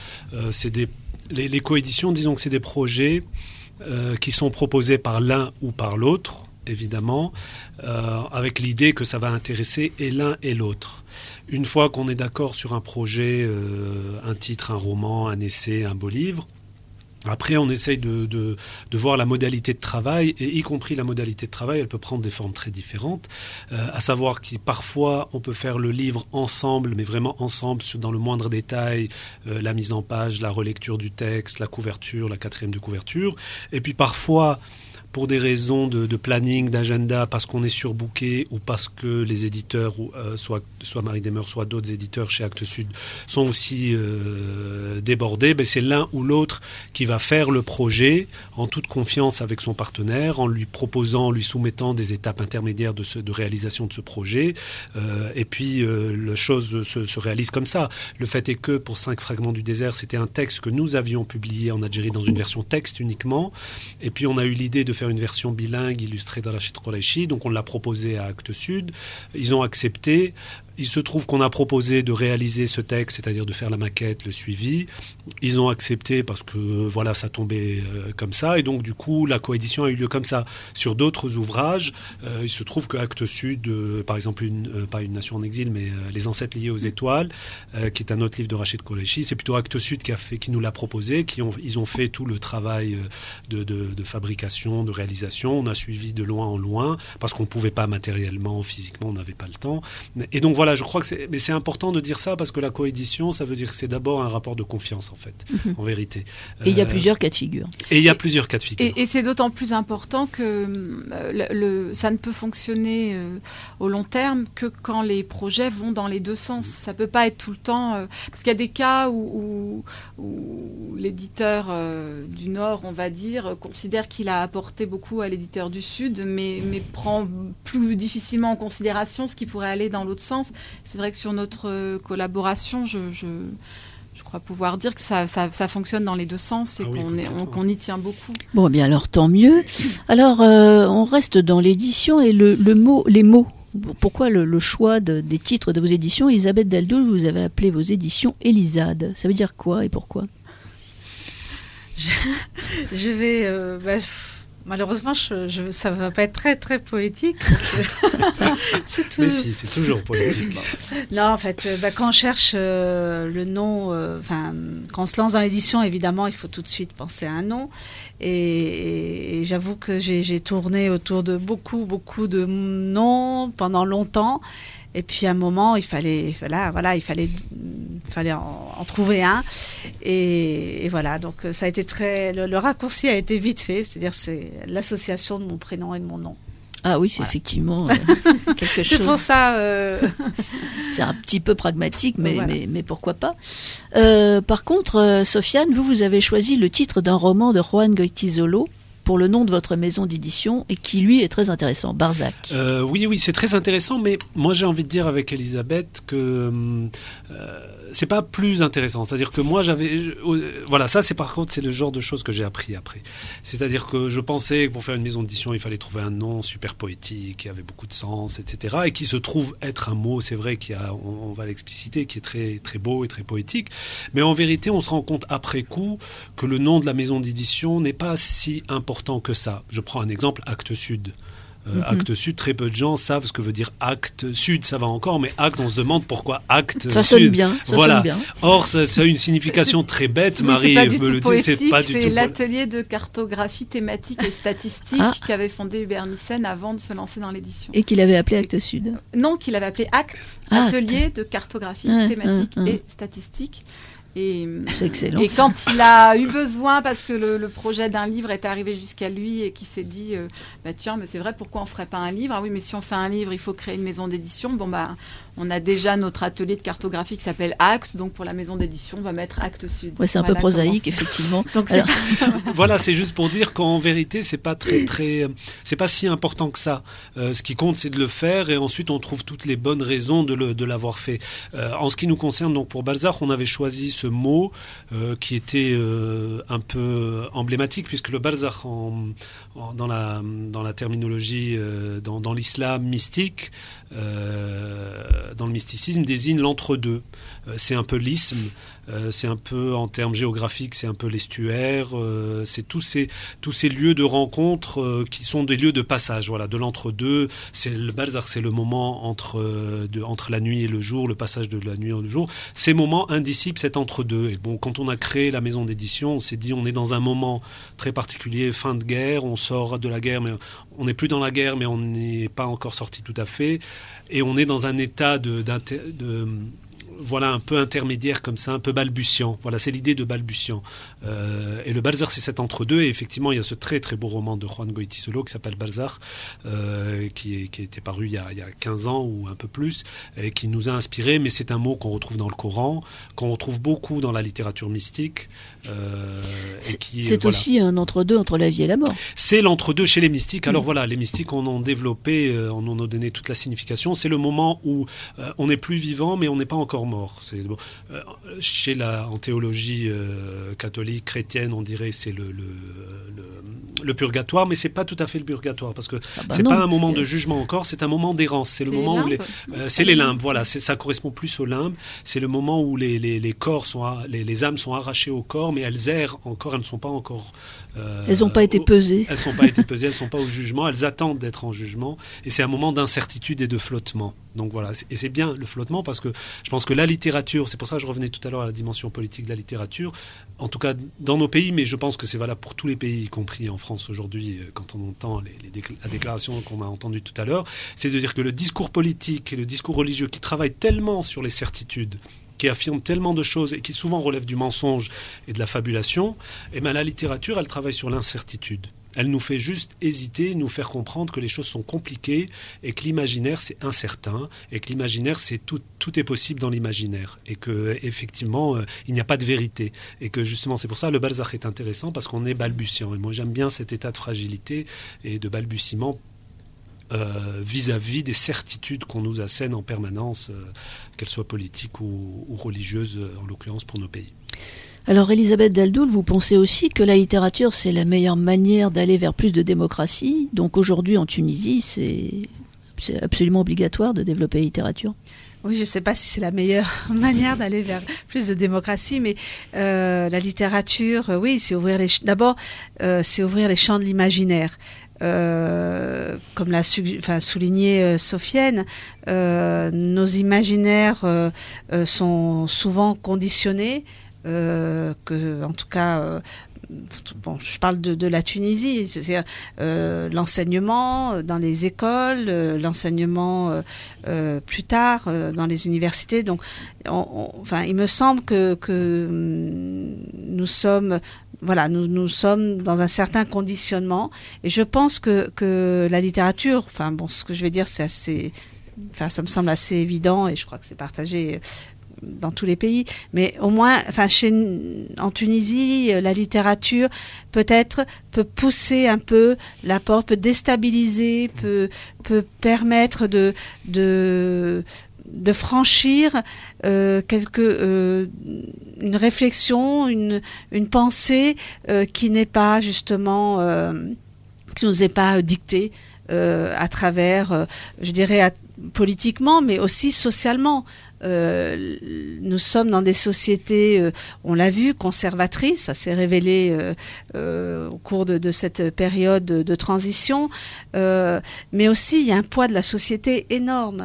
Speaker 2: les coéditions, disons que c'est des projets qui sont proposés par l'un ou par l'autre, évidemment, avec l'idée que ça va intéresser et l'un et l'autre. Une fois qu'on est d'accord sur un projet, un titre, un roman, un essai, un beau livre, après, on essaye de voir la modalité de travail, et y compris la modalité de travail, elle peut prendre des formes très différentes, à savoir que parfois, on peut faire le livre ensemble, mais vraiment ensemble, dans le moindre détail, la mise en page, la relecture du texte, la couverture, la 4e de couverture, et puis parfois, pour des raisons de planning, d'agenda, parce qu'on est surbooké ou parce que les éditeurs, soit Marie Desmeurs, soit d'autres éditeurs chez Actes Sud, sont aussi débordés, c'est l'un ou l'autre qui va faire le projet en toute confiance avec son partenaire, en lui soumettant des étapes intermédiaires de réalisation de ce projet. Et puis, la chose se réalise comme ça. Le fait est que pour 5 fragments du désert, c'était un texte que nous avions publié en Algérie dans une version texte uniquement. Et puis, on a eu l'idée de faire une version bilingue illustrée de Rachid Qureshi, donc on l'a proposé à Actes Sud. Ils ont accepté. Il se trouve qu'on a proposé de réaliser ce texte, c'est-à-dire de faire la maquette, le suivi. Ils ont accepté parce que voilà, ça tombait comme ça. Et donc, du coup, la coédition a eu lieu comme ça. Sur d'autres ouvrages, il se trouve que Actes Sud, par exemple, pas Une nation en exil, mais Les ancêtres liés aux étoiles, qui est un autre livre de Rachid Qureshi, c'est plutôt Actes Sud qui nous l'a proposé, ils ont fait tout le travail de fabrication, de réalisation. On a suivi de loin en loin, parce qu'on ne pouvait pas matériellement, physiquement, on n'avait pas le temps. Et donc, voilà, je crois que c'est important de dire ça, parce que la coédition, ça veut dire que c'est d'abord un rapport de confiance, en fait, en vérité.
Speaker 1: Et il y a plusieurs cas de figure.
Speaker 4: Et c'est d'autant plus important que ça ne peut fonctionner au long terme que quand les projets vont dans les deux sens. Ça ne peut pas être tout le temps... parce qu'il y a des cas où l'éditeur du Nord, on va dire, considère qu'il a apporté beaucoup à l'éditeur du Sud, mais prend plus difficilement en considération ce qui pourrait aller dans l'autre sens. C'est vrai que sur notre collaboration, je crois pouvoir dire que ça fonctionne dans les deux sens et qu'on y tient beaucoup.
Speaker 1: Bon, bien alors tant mieux. Alors, on reste dans l'édition et les mots. Pourquoi le choix des titres de vos éditions? Elisabeth Deldoul, vous avez appelé vos éditions Elisade. Ça veut dire quoi et pourquoi?
Speaker 3: Je vais... malheureusement, ça ne va pas être très, très poétique.
Speaker 2: C'est toujours poétique.
Speaker 3: Non, en fait, quand on cherche le nom, quand on se lance dans l'édition, évidemment, il faut tout de suite penser à un nom. Et j'avoue que j'ai tourné autour de beaucoup, beaucoup de noms pendant longtemps. Et puis à un moment, il fallait en trouver un. Et voilà, donc ça a été le raccourci a été vite fait, c'est-à-dire c'est l'association de mon prénom et de mon nom.
Speaker 1: Ah oui, c'est effectivement quelque chose.
Speaker 3: C'est pour ça.
Speaker 1: C'est un petit peu pragmatique, mais,
Speaker 3: Voilà.
Speaker 1: mais pourquoi pas. Par contre, Sofiane, vous avez choisi le titre d'un roman de Juan Goytisolo pour le nom de votre maison d'édition et qui, lui, est très intéressant, Barzac.
Speaker 2: Oui, c'est très intéressant, mais moi j'ai envie de dire avec Elisabeth que c'est pas plus intéressant. C'est-à-dire que moi voilà, ça c'est par contre c'est le genre de choses que j'ai appris après. C'est-à-dire que je pensais que pour faire une maison d'édition il fallait trouver un nom super poétique, qui avait beaucoup de sens, etc. et qui se trouve être un mot, c'est vrai on va l'expliciter, qui est très très beau et très poétique. Mais en vérité, on se rend compte après coup que le nom de la maison d'édition n'est pas si important que ça. Je prends un exemple, Actes Sud. Actes Sud, très peu de gens savent ce que veut dire Actes Sud, ça va encore, mais Actes, on se demande pourquoi Actes
Speaker 1: Ça
Speaker 2: Sud.
Speaker 1: sonne bien.
Speaker 2: Voilà.
Speaker 1: Sonne bien.
Speaker 2: Or, ça a une signification très bête,
Speaker 4: Oui,
Speaker 2: Marie
Speaker 4: c'est pas du
Speaker 2: me
Speaker 4: tout
Speaker 2: le dit,
Speaker 4: poétique,
Speaker 2: c'est pas du
Speaker 4: c'est
Speaker 2: tout.
Speaker 4: l'atelier de cartographie thématique et statistique qu'avait fondé Hubert Nissen avant de se lancer dans l'édition.
Speaker 1: Et qu'il avait appelé Actes Sud.
Speaker 4: Non, qu'il avait appelé Actes, atelier de cartographie thématique et statistique. Et,
Speaker 1: c'est excellent.
Speaker 4: Et quand il a eu besoin, parce que le projet d'un livre est arrivé jusqu'à lui et qu'il s'est dit tiens, mais c'est vrai, pourquoi on ne ferait pas un livre ? Ah oui, mais si on fait un livre, il faut créer une maison d'édition. Bon, on a déjà notre atelier de cartographie qui s'appelle Actes, donc pour la maison d'édition, on va mettre Actes Sud.
Speaker 1: Ouais, c'est un peu prosaïque, effectivement.
Speaker 3: Donc
Speaker 2: voilà, c'est juste pour dire qu'en vérité, c'est pas c'est pas si important que ça. Ce qui compte, c'est de le faire, et ensuite on trouve toutes les bonnes raisons de l'avoir fait. En ce qui nous concerne, donc pour Balzac, on avait choisi ce mot qui était un peu emblématique, puisque le Balzac, dans la terminologie, dans l'islam mystique, dans le mysticisme, désigne l'entre-deux. C'est un peu l'isme, c'est un peu, en termes géographiques, c'est un peu l'estuaire, c'est tous ces lieux de rencontre qui sont des lieux de passage, voilà, de l'entre-deux. Le Balzac, c'est le moment entre la nuit et le jour, le passage de la nuit et le jour. Ces moments indicibles, cet entre-deux. Et bon, quand on a créé la maison d'édition, on s'est dit, on est dans un moment très particulier, fin de guerre, on sort de la guerre, mais on n'est plus dans la guerre, mais on n'est pas encore sorti tout à fait. Et on est dans un état voilà, un peu intermédiaire comme ça, un peu balbutiant. Voilà, c'est l'idée de balbutiant. Et le Balzac, c'est cet entre-deux. Et effectivement, il y a ce très très beau roman de Juan Goytisolo qui s'appelle Balzac, qui a été paru il y a 15 ans ou un peu plus, et qui nous a inspiré. Mais c'est un mot qu'on retrouve dans le Coran, qu'on retrouve beaucoup dans la littérature mystique.
Speaker 1: C'est aussi un entre-deux entre la vie et la mort.
Speaker 2: C'est l'entre-deux chez les mystiques. Alors voilà, les mystiques en ont développé, en ont donné toute la signification. C'est le moment où on n'est plus vivant, mais on n'est pas encore mort. C'est, bon, en théologie catholique, chrétienne, on dirait c'est le purgatoire, mais c'est pas tout à fait le purgatoire, parce que c'est pas un moment de jugement encore, c'est un moment d'errance. C'est le moment où c'est les limbes. Voilà, ça correspond plus aux limbes. C'est le moment où les corps les âmes sont arrachées au corps, mais elles errent encore, elles ne sont pas encore.
Speaker 1: Elles n'ont pas été pesées.
Speaker 2: Elles n'ont pas été pesées, elles ne sont pas au jugement, elles attendent d'être en jugement. Et c'est un moment d'incertitude et de flottement. Donc voilà, et c'est bien le flottement, parce que je pense que la littérature, c'est pour ça que je revenais tout à l'heure à la dimension politique de la littérature, en tout cas dans nos pays, mais je pense que c'est valable pour tous les pays, y compris en France aujourd'hui, quand on entend la déclaration qu'on a entendue tout à l'heure, c'est de dire que le discours politique et le discours religieux qui travaillent tellement sur les certitudes, qui affirme tellement de choses et qui souvent relève du mensonge et de la fabulation, et bien la littérature, elle travaille sur l'incertitude. Elle nous fait juste hésiter, nous faire comprendre que les choses sont compliquées et que l'imaginaire, c'est incertain, et que l'imaginaire, c'est tout est possible dans l'imaginaire, et que effectivement, il n'y a pas de vérité, et que justement, c'est pour ça le Balzac est intéressant, parce qu'on est balbutiant. Et moi, j'aime bien cet état de fragilité et de balbutiement vis-à-vis des certitudes qu'on nous assène en permanence, qu'elles soient politiques ou religieuses, en l'occurrence pour nos pays.
Speaker 1: Alors Elisabeth Daldoul, vous pensez aussi que la littérature, c'est la meilleure manière d'aller vers plus de démocratie. Donc aujourd'hui en Tunisie, c'est absolument obligatoire de développer la littérature.
Speaker 3: Oui, je ne sais pas si c'est la meilleure manière d'aller vers plus de démocratie, mais la littérature, oui, c'est ouvrir c'est ouvrir les champs de l'imaginaire. Comme l'a souligné Sofiane, nos imaginaires sont souvent conditionnés, en tout cas, je parle de la Tunisie, c'est-à-dire l'enseignement dans les écoles, l'enseignement plus tard dans les universités. Donc, il me semble que nous sommes voilà, nous sommes dans un certain conditionnement, et je pense que la littérature, enfin bon, ce que je vais dire, c'est assez, enfin ça me semble assez évident, et je crois que c'est partagé dans tous les pays, mais au moins, enfin en Tunisie, la littérature peut-être peut pousser un peu la porte, peut déstabiliser, peut permettre de franchir une réflexion, une pensée qui n'est pas justement, qui nous est pas dictée à travers, je dirais politiquement, mais aussi socialement. Nous sommes dans des sociétés, on l'a vu, conservatrices, ça s'est révélé au cours de cette période de transition, mais aussi il y a un poids de la société énorme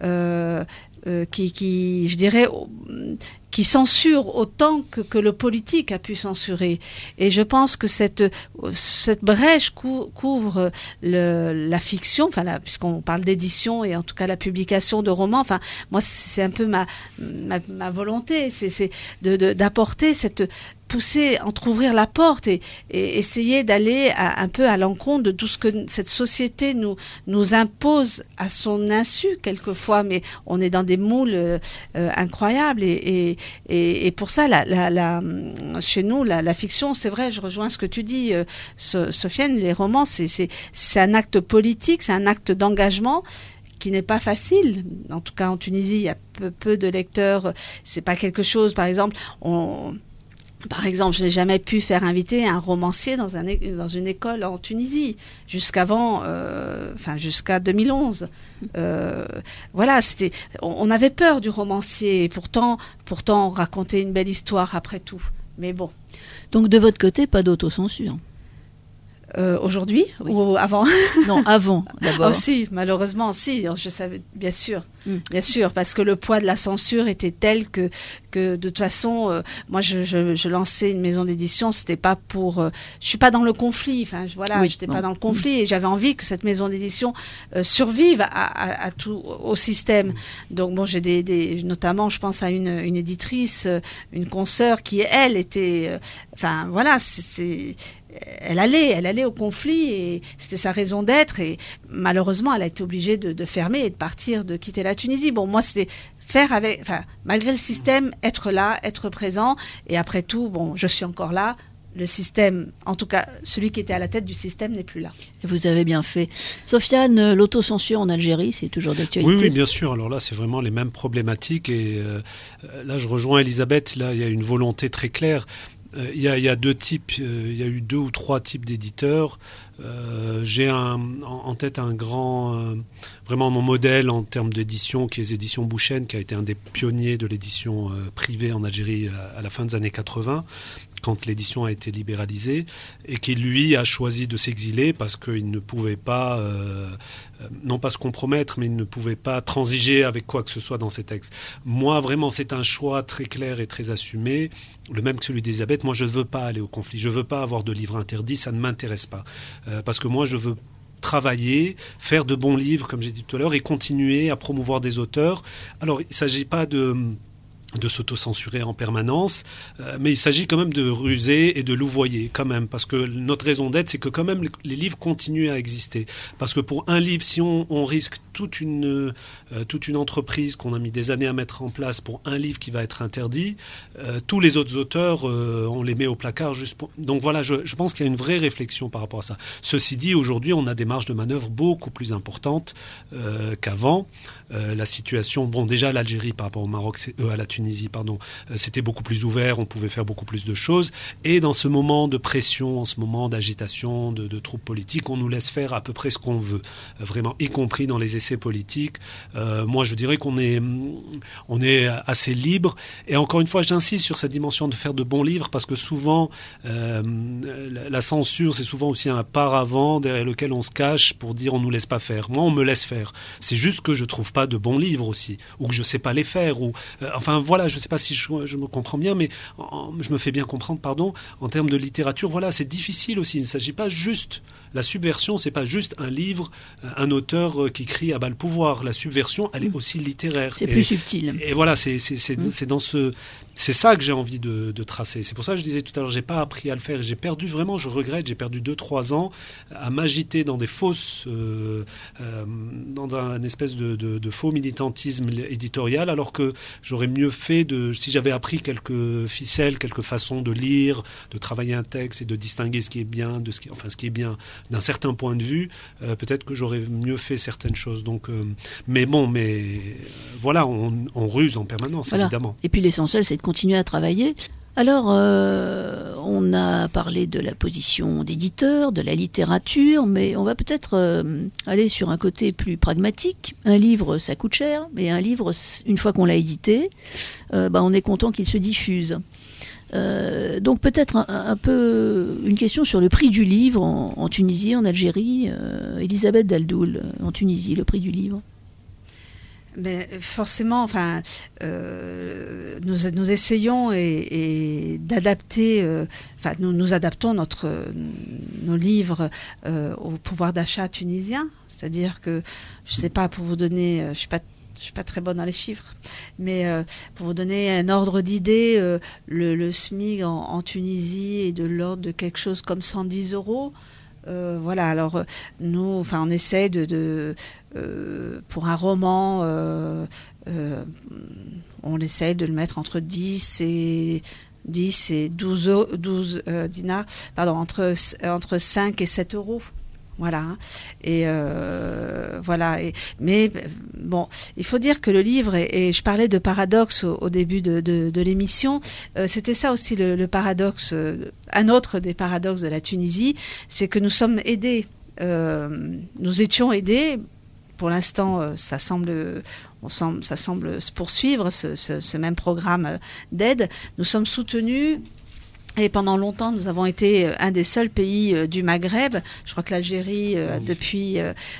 Speaker 3: qui, je dirais, qui censure autant que le politique a pu censurer. Et je pense que cette brèche couvre la fiction, enfin puisqu'on parle d'édition et en tout cas la publication de romans. Enfin, moi, c'est un peu ma volonté, c'est d'apporter pousser, entrouvrir la porte et essayer d'aller un peu à l'encontre de tout ce que cette société nous impose à son insu quelquefois, mais on est dans des moules incroyables et pour ça chez nous la fiction, c'est vrai, je rejoins ce que tu dis, Sofiane, les romans c'est un acte politique, c'est un acte d'engagement qui n'est pas facile. En tout cas en Tunisie, il y a peu de lecteurs, c'est pas quelque chose, par exemple, par exemple, je n'ai jamais pu faire inviter un romancier dans une école en Tunisie, jusqu'à 2011. Voilà, on avait peur du romancier, et pourtant on racontait une belle histoire après tout. Mais bon.
Speaker 1: Donc de votre côté, pas d'autocensure?
Speaker 3: Aujourd'hui, oui. Ou avant?
Speaker 1: Non, avant, d'abord.
Speaker 3: Oh, si, malheureusement, si, je savais, bien sûr, parce que le poids de la censure était tel que de toute façon, moi, je lançais une maison d'édition, c'était pas pour, je suis pas dans le conflit, enfin, j'étais pas dans le conflit, et j'avais envie que cette maison d'édition survive à tout, au système. Donc bon, j'ai notamment, je pense à une éditrice, une consoeur qui, elle, était, enfin, voilà, elle allait au conflit et c'était sa raison d'être, et malheureusement elle a été obligée de fermer et de partir, de quitter la Tunisie. Bon, moi c'était malgré le système, être là, être présent, et après tout, bon, je suis encore là. Le système, en tout cas celui qui était à la tête du système, n'est plus là.
Speaker 1: Et vous avez bien fait. Sofiane, l'autocensure en Algérie, c'est toujours d'actualité?
Speaker 2: Oui, bien sûr. Alors là, c'est vraiment les mêmes problématiques, et là je rejoins Elisabeth, là il y a une volonté très claire. Il y a deux types, il y a eu 2 ou 3 types d'éditeurs. J'ai en tête un grand, vraiment mon modèle en termes d'édition, qui est les éditions Bouchen, qui a été un des pionniers de l'édition privée en Algérie à la fin des années 80, quand l'édition a été libéralisée, et qui lui a choisi de s'exiler parce qu'il ne pouvait pas, non pas se compromettre, mais il ne pouvait pas transiger avec quoi que ce soit dans ses textes. Moi, vraiment, c'est un choix très clair et très assumé, le même que celui d'Elisabeth. Moi, je ne veux pas aller au conflit, je ne veux pas avoir de livres interdits, ça ne m'intéresse pas. Parce que moi, je veux travailler, faire de bons livres, comme j'ai dit tout à l'heure, et continuer à promouvoir des auteurs. Alors, il ne s'agit pas de s'autocensurer en permanence, mais il s'agit quand même de ruser et de louvoyer quand même, parce que notre raison d'être, c'est que quand même les livres continuent à exister. Parce que pour un livre, si on risque toute une entreprise qu'on a mis des années à mettre en place pour un livre qui va être interdit, tous les autres auteurs, on les met au placard juste pour... Donc voilà, je pense qu'il y a une vraie réflexion par rapport à ça. Ceci dit, aujourd'hui, on a des marges de manœuvre beaucoup plus importantes qu'avant. La situation, bon, déjà l'Algérie par rapport au Maroc, à la Tunisie, pardon, c'était beaucoup plus ouvert, on pouvait faire beaucoup plus de choses. Et dans ce moment de pression, en ce moment d'agitation, de troubles politiques, on nous laisse faire à peu près ce qu'on veut, vraiment, y compris dans les essais politiques. Moi, je dirais qu'on est assez libre. Et encore une fois, j'insiste sur cette dimension de faire de bons livres, parce que souvent, la censure, c'est souvent aussi un paravent derrière lequel on se cache pour dire on nous laisse pas faire. Moi, on me laisse faire. C'est juste que je trouve pas de bons livres aussi, ou que je sais pas les faire, ou enfin voilà, je sais pas si je me comprends bien, mais je me fais bien comprendre, pardon. En termes de littérature, voilà, c'est difficile aussi. Il ne s'agit pas juste, la subversion, c'est pas juste un livre, un auteur qui crie à bas le pouvoir. La subversion, elle est aussi littéraire.
Speaker 1: C'est plus subtil.
Speaker 2: Et voilà, c'est dans c'est ça que j'ai envie de tracer. C'est pour ça que je disais tout à l'heure, j'ai pas appris à le faire. J'ai perdu vraiment, je regrette, j'ai perdu 2-3 ans à m'agiter dans des fausses, dans un espèce de faux militantisme éditorial, alors que j'aurais mieux fait si j'avais appris quelques ficelles, quelques façons de lire, de travailler un texte et de distinguer ce qui est bien ce qui est bien d'un certain point de vue, peut-être que j'aurais mieux fait certaines choses. Donc, mais voilà, on ruse en permanence, voilà. Évidemment.
Speaker 1: Et puis l'essentiel, c'est de continuer à travailler. Alors, on a parlé de la position d'éditeur, de la littérature, mais on va peut-être aller sur un côté plus pragmatique. Un livre, ça coûte cher, mais un livre, une fois qu'on l'a édité, on est content qu'il se diffuse. Donc peut-être un peu une question sur le prix du livre en Tunisie, en Algérie. Elisabeth Daldoul, en Tunisie, le prix du livre.
Speaker 3: Mais forcément, nous essayons et d'adapter. Nous adaptons nos livres au pouvoir d'achat tunisien. C'est-à-dire que, je ne sais pas, pour vous donner, je suis pas très bonne dans les chiffres, mais pour vous donner un ordre d'idée, le SMIC en Tunisie est de l'ordre de quelque chose comme 110 €. Voilà, alors nous, on essaie pour un roman, on essaie de le mettre entre 10 et 12 dinars, pardon, entre 5 et 7 €. Voilà. Et voilà. Mais bon, il faut dire que le livre, et je parlais de paradoxe au début de l'émission, c'était ça aussi le paradoxe, un autre des paradoxes de la Tunisie, c'est que nous sommes aidés, nous étions aidés. Pour l'instant, ça semble se poursuivre, ce même programme d'aide. Nous sommes soutenus. Et pendant longtemps, nous avons été un des seuls pays du Maghreb. Je crois que l'Algérie, depuis,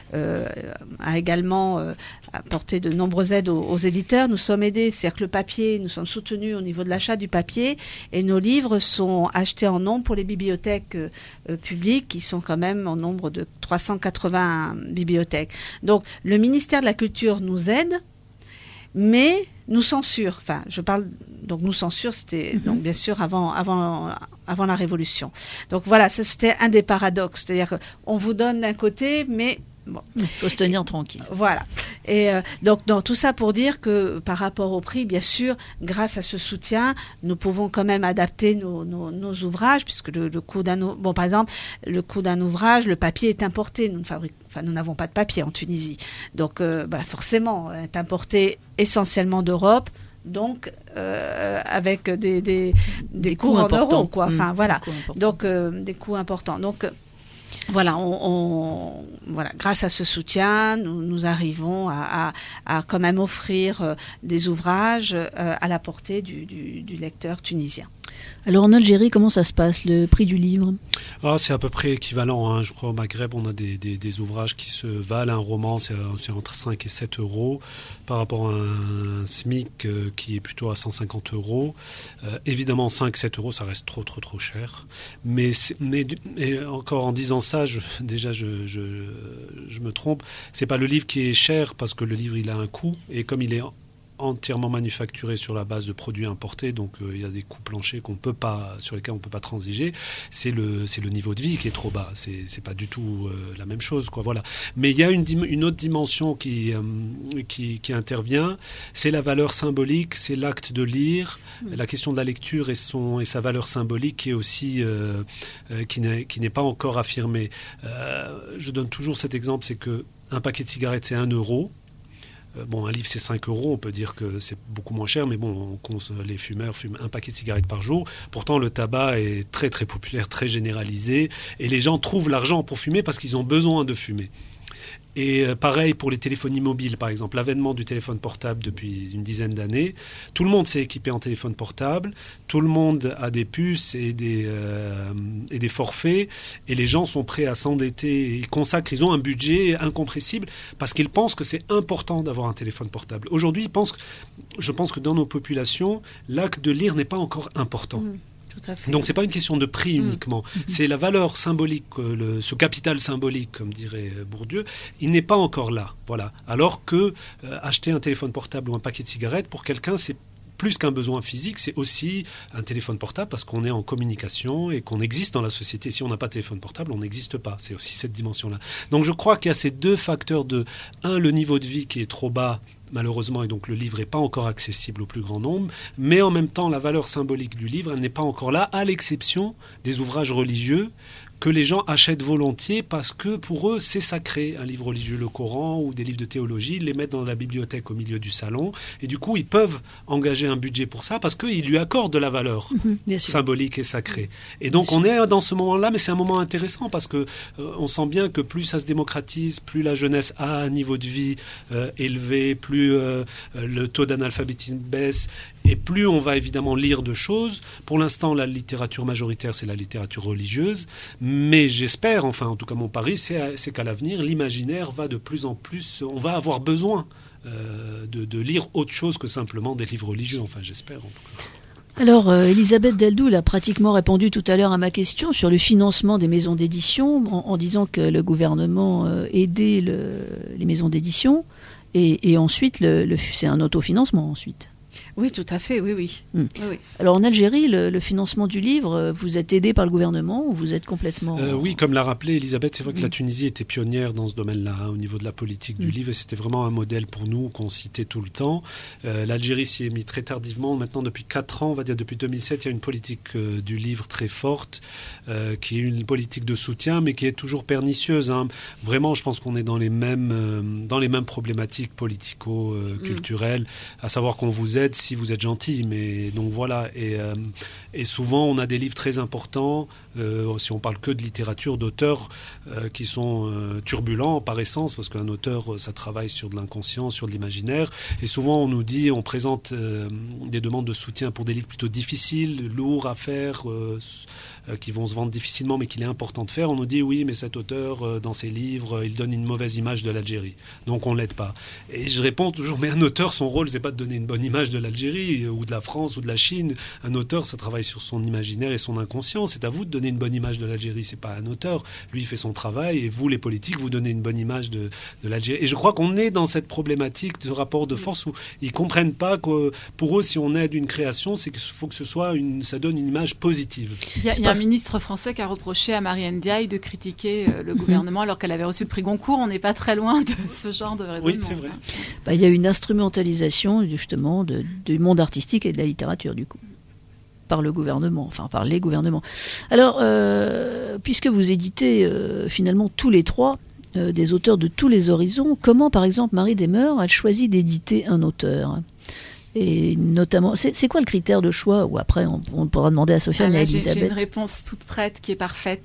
Speaker 3: a également apporté de nombreuses aides aux éditeurs. Nous sommes aidés, c'est-à-dire que le papier, nous sommes soutenus au niveau de l'achat du papier, et nos livres sont achetés en nombre pour les bibliothèques publiques, qui sont quand même en nombre de 380 bibliothèques. Donc, le ministère de la Culture nous aide, mais nous censure. Enfin, je parle, donc nous censure, c'était donc bien sûr avant la Révolution. Donc voilà, ça c'était un des paradoxes, c'est-à-dire qu'on vous donne d'un côté, mais bon,
Speaker 1: il faut se tenir tranquille.
Speaker 3: Voilà. Et donc tout ça pour dire que par rapport au prix, bien sûr, grâce à ce soutien, nous pouvons quand même adapter nos ouvrages, puisque le coût par exemple, le coût d'un ouvrage, le papier est importé. Nous n'avons pas de papier en Tunisie, donc forcément, est importé essentiellement d'Europe. Donc, avec des coûts en euros, quoi. Voilà. Donc, des coûts importants. Donc, voilà, voilà, grâce à ce soutien, nous arrivons à quand même offrir des ouvrages à la portée du lecteur tunisien.
Speaker 1: Alors en Algérie, comment ça se passe, le prix du livre ?
Speaker 2: C'est à peu près équivalent. Je crois au Maghreb, on a des ouvrages qui se valent. Un roman, c'est entre 5 et 7 € par rapport à un SMIC qui est plutôt à 150 €. Évidemment, 5-7 €, ça reste trop cher. Mais encore en disant ça, je me trompe. C'est pas le livre qui est cher, parce que le livre, il a un coût. Et comme il est entièrement manufacturé sur la base de produits importés, donc il y a des coûts planchers sur lesquels on ne peut pas transiger. C'est le niveau de vie qui est trop bas. C'est pas du tout la même chose, quoi. Voilà. Mais il y a une autre dimension qui intervient, c'est la valeur symbolique, c'est l'acte de lire, la question de la lecture et sa valeur symbolique qui est aussi qui n'est pas encore affirmée. Je donne toujours cet exemple, c'est que un paquet de cigarettes, c'est 1 €. Un livre, c'est 5 €. On peut dire que c'est beaucoup moins cher, mais les fumeurs fument un paquet de cigarettes par jour. Pourtant, le tabac est très, très populaire, très généralisé. Et les gens trouvent l'argent pour fumer parce qu'ils ont besoin de fumer. Et pareil pour les téléphones mobiles, par exemple. L'avènement du téléphone portable depuis une dizaine d'années. Tout le monde s'est équipé en téléphone portable. Tout le monde a des puces et des forfaits. Et les gens sont prêts à s'endetter. Ils ont un budget incompressible parce qu'ils pensent que c'est important d'avoir un téléphone portable. Aujourd'hui, je pense que dans nos populations, l'acte de lire n'est pas encore important.
Speaker 3: Tout à fait.
Speaker 2: Donc c'est pas une question de prix uniquement, c'est la valeur symbolique, ce capital symbolique, comme dirait Bourdieu, il n'est pas encore là. Voilà. Alors que acheter un téléphone portable ou un paquet de cigarettes, pour quelqu'un, c'est plus qu'un besoin physique, c'est aussi un téléphone portable parce qu'on est en communication et qu'on existe dans la société. Si on n'a pas de téléphone portable, on n'existe pas. C'est aussi cette dimension-là. Donc je crois qu'il y a ces deux facteurs de, le niveau de vie qui est trop bas, malheureusement, et donc le livre n'est pas encore accessible au plus grand nombre, mais en même temps, la valeur symbolique du livre, elle n'est pas encore là, à l'exception des ouvrages religieux que les gens achètent volontiers parce que pour eux, c'est sacré. Un livre religieux, le Coran ou des livres de théologie, ils les mettent dans la bibliothèque au milieu du salon et du coup, ils peuvent engager un budget pour ça parce qu'ils lui accordent de la valeur symbolique et sacrée. Et donc, on est dans ce moment-là, mais c'est un moment intéressant parce que on sent bien que plus ça se démocratise, plus la jeunesse a un niveau de vie élevé, plus le taux d'analphabétisme baisse et plus on va évidemment lire de choses. Pour l'instant, la littérature majoritaire, c'est la littérature religieuse. Mais j'espère, enfin en tout cas mon pari, c'est qu'à l'avenir, l'imaginaire va de plus en plus... On va avoir besoin de lire autre chose que simplement des livres religieux. Enfin j'espère en tout cas.
Speaker 1: Alors, Elisabeth Deldoul a pratiquement répondu tout à l'heure à ma question sur le financement des maisons d'édition en disant que le gouvernement aidait les maisons d'édition et ensuite, c'est un autofinancement ensuite.
Speaker 3: Oui, tout à fait, oui. Oui.
Speaker 1: Alors en Algérie, le financement du livre, vous êtes aidé par le gouvernement ou vous êtes complètement...
Speaker 2: Oui, comme l'a rappelé Elisabeth, c'est vrai que la Tunisie était pionnière dans ce domaine-là, au niveau de la politique du livre, et c'était vraiment un modèle pour nous qu'on citait tout le temps. L'Algérie s'y est mis très tardivement, maintenant depuis 4 ans, on va dire depuis 2007, il y a une politique du livre très forte, qui est une politique de soutien, mais qui est toujours pernicieuse. Hein. Vraiment, je pense qu'on est dans les mêmes problématiques politico-culturelles, à savoir qu'on vous aide si vous êtes gentil, mais donc voilà, et souvent on a des livres très importants, si on parle que de littérature, d'auteurs qui sont turbulents par essence, parce qu'un auteur, ça travaille sur de l'inconscient, sur de l'imaginaire, et souvent on présente des demandes de soutien pour des livres plutôt difficiles, lourds à faire, qui vont se vendre difficilement, mais qu'il est important de faire. On nous dit oui, mais cet auteur, dans ses livres, il donne une mauvaise image de l'Algérie, donc on l'aide pas. Et je réponds toujours, mais un auteur, son rôle, c'est pas de donner une bonne image de l'Algérie ou de la France ou de la Chine. Un auteur, ça travaille sur son imaginaire et son inconscient. C'est à vous de donner une bonne image de l'Algérie. C'est pas un auteur. Lui, il fait son travail et vous, les politiques, vous donnez une bonne image de l'Algérie. Et je crois qu'on est dans cette problématique de rapport de force où ils comprennent pas que pour eux, si on aide une création, c'est qu'il faut que ce soit ça donne une image positive.
Speaker 4: Il y a un ministre français qui a reproché à Marianne Ndiaye de critiquer le gouvernement alors qu'elle avait reçu le prix Goncourt. On n'est pas très loin de ce genre de raisonnement.
Speaker 2: Oui, c'est vrai.
Speaker 1: Il y a une instrumentalisation justement du monde artistique et de la littérature du coup, par le gouvernement, enfin par les gouvernements. Alors, puisque vous éditez finalement tous les trois des auteurs de tous les horizons, comment par exemple Marie Desmeurs a choisi d'éditer un auteur ? Et notamment, c'est quoi le critère de choix? Ou après, on pourra demander à Sofiane et à Elisabeth.
Speaker 4: J'ai une réponse toute prête qui est parfaite,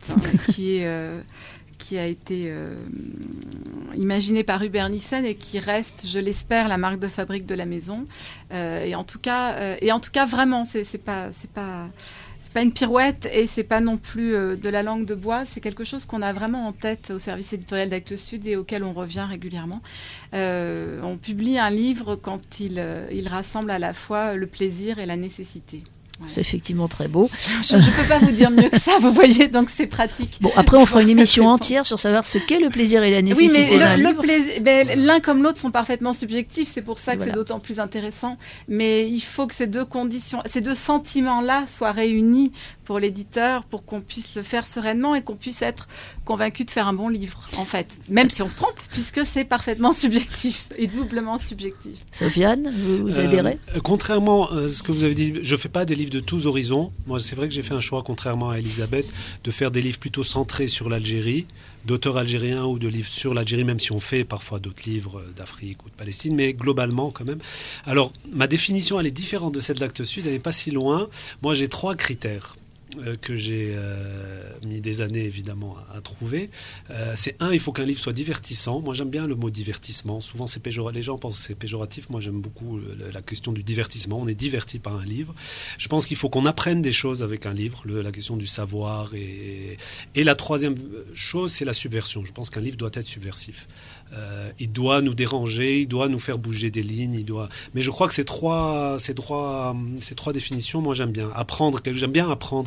Speaker 4: qui a été imaginée par Hubert Nissen et qui reste, je l'espère, la marque de fabrique de la maison. Et en tout cas, vraiment, c'est pas une pirouette et c'est pas non plus de la langue de bois. C'est quelque chose qu'on a vraiment en tête au service éditorial d'Actes Sud et auquel on revient régulièrement. On publie un livre quand il rassemble à la fois le plaisir et la nécessité. Ouais.
Speaker 1: C'est effectivement très beau.
Speaker 4: Je ne peux pas vous dire mieux que ça, vous voyez, donc c'est pratique.
Speaker 1: Bon, après, on fera une émission entière sur savoir ce qu'est le plaisir et la nécessité.
Speaker 4: Oui, mais l'un comme l'autre sont parfaitement subjectifs, c'est pour ça que c'est d'autant plus intéressant. Mais il faut que ces deux sentiments-là soient réunis pour l'éditeur, pour qu'on puisse le faire sereinement et qu'on puisse être convaincu de faire un bon livre, en fait. Même si on se trompe, puisque c'est parfaitement subjectif et doublement subjectif.
Speaker 1: Sofiane, vous adhérez?
Speaker 2: Contrairement à ce que vous avez dit, je ne fais pas des livres de tous horizons. Moi, c'est vrai que j'ai fait un choix, contrairement à Elisabeth, de faire des livres plutôt centrés sur l'Algérie, d'auteurs algériens ou de livres sur l'Algérie, même si on fait parfois d'autres livres d'Afrique ou de Palestine, mais globalement quand même. Alors, ma définition, elle est différente de celle d'Actes Sud, elle n'est pas si loin. Moi, j'ai 3 critères que j'ai mis des années évidemment à trouver. C'est il faut qu'un livre soit divertissant. Moi j'aime bien le mot divertissement. Souvent c'est les gens pensent que c'est péjoratif. Moi j'aime beaucoup la question du divertissement. On est diverti par un livre. Je pense qu'il faut qu'on apprenne des choses avec un livre, la question du savoir. Et la troisième chose, c'est la subversion. Je pense qu'un livre doit être subversif. Il doit nous déranger, il doit nous faire bouger des lignes, mais je crois que ces trois définitions, moi j'aime bien apprendre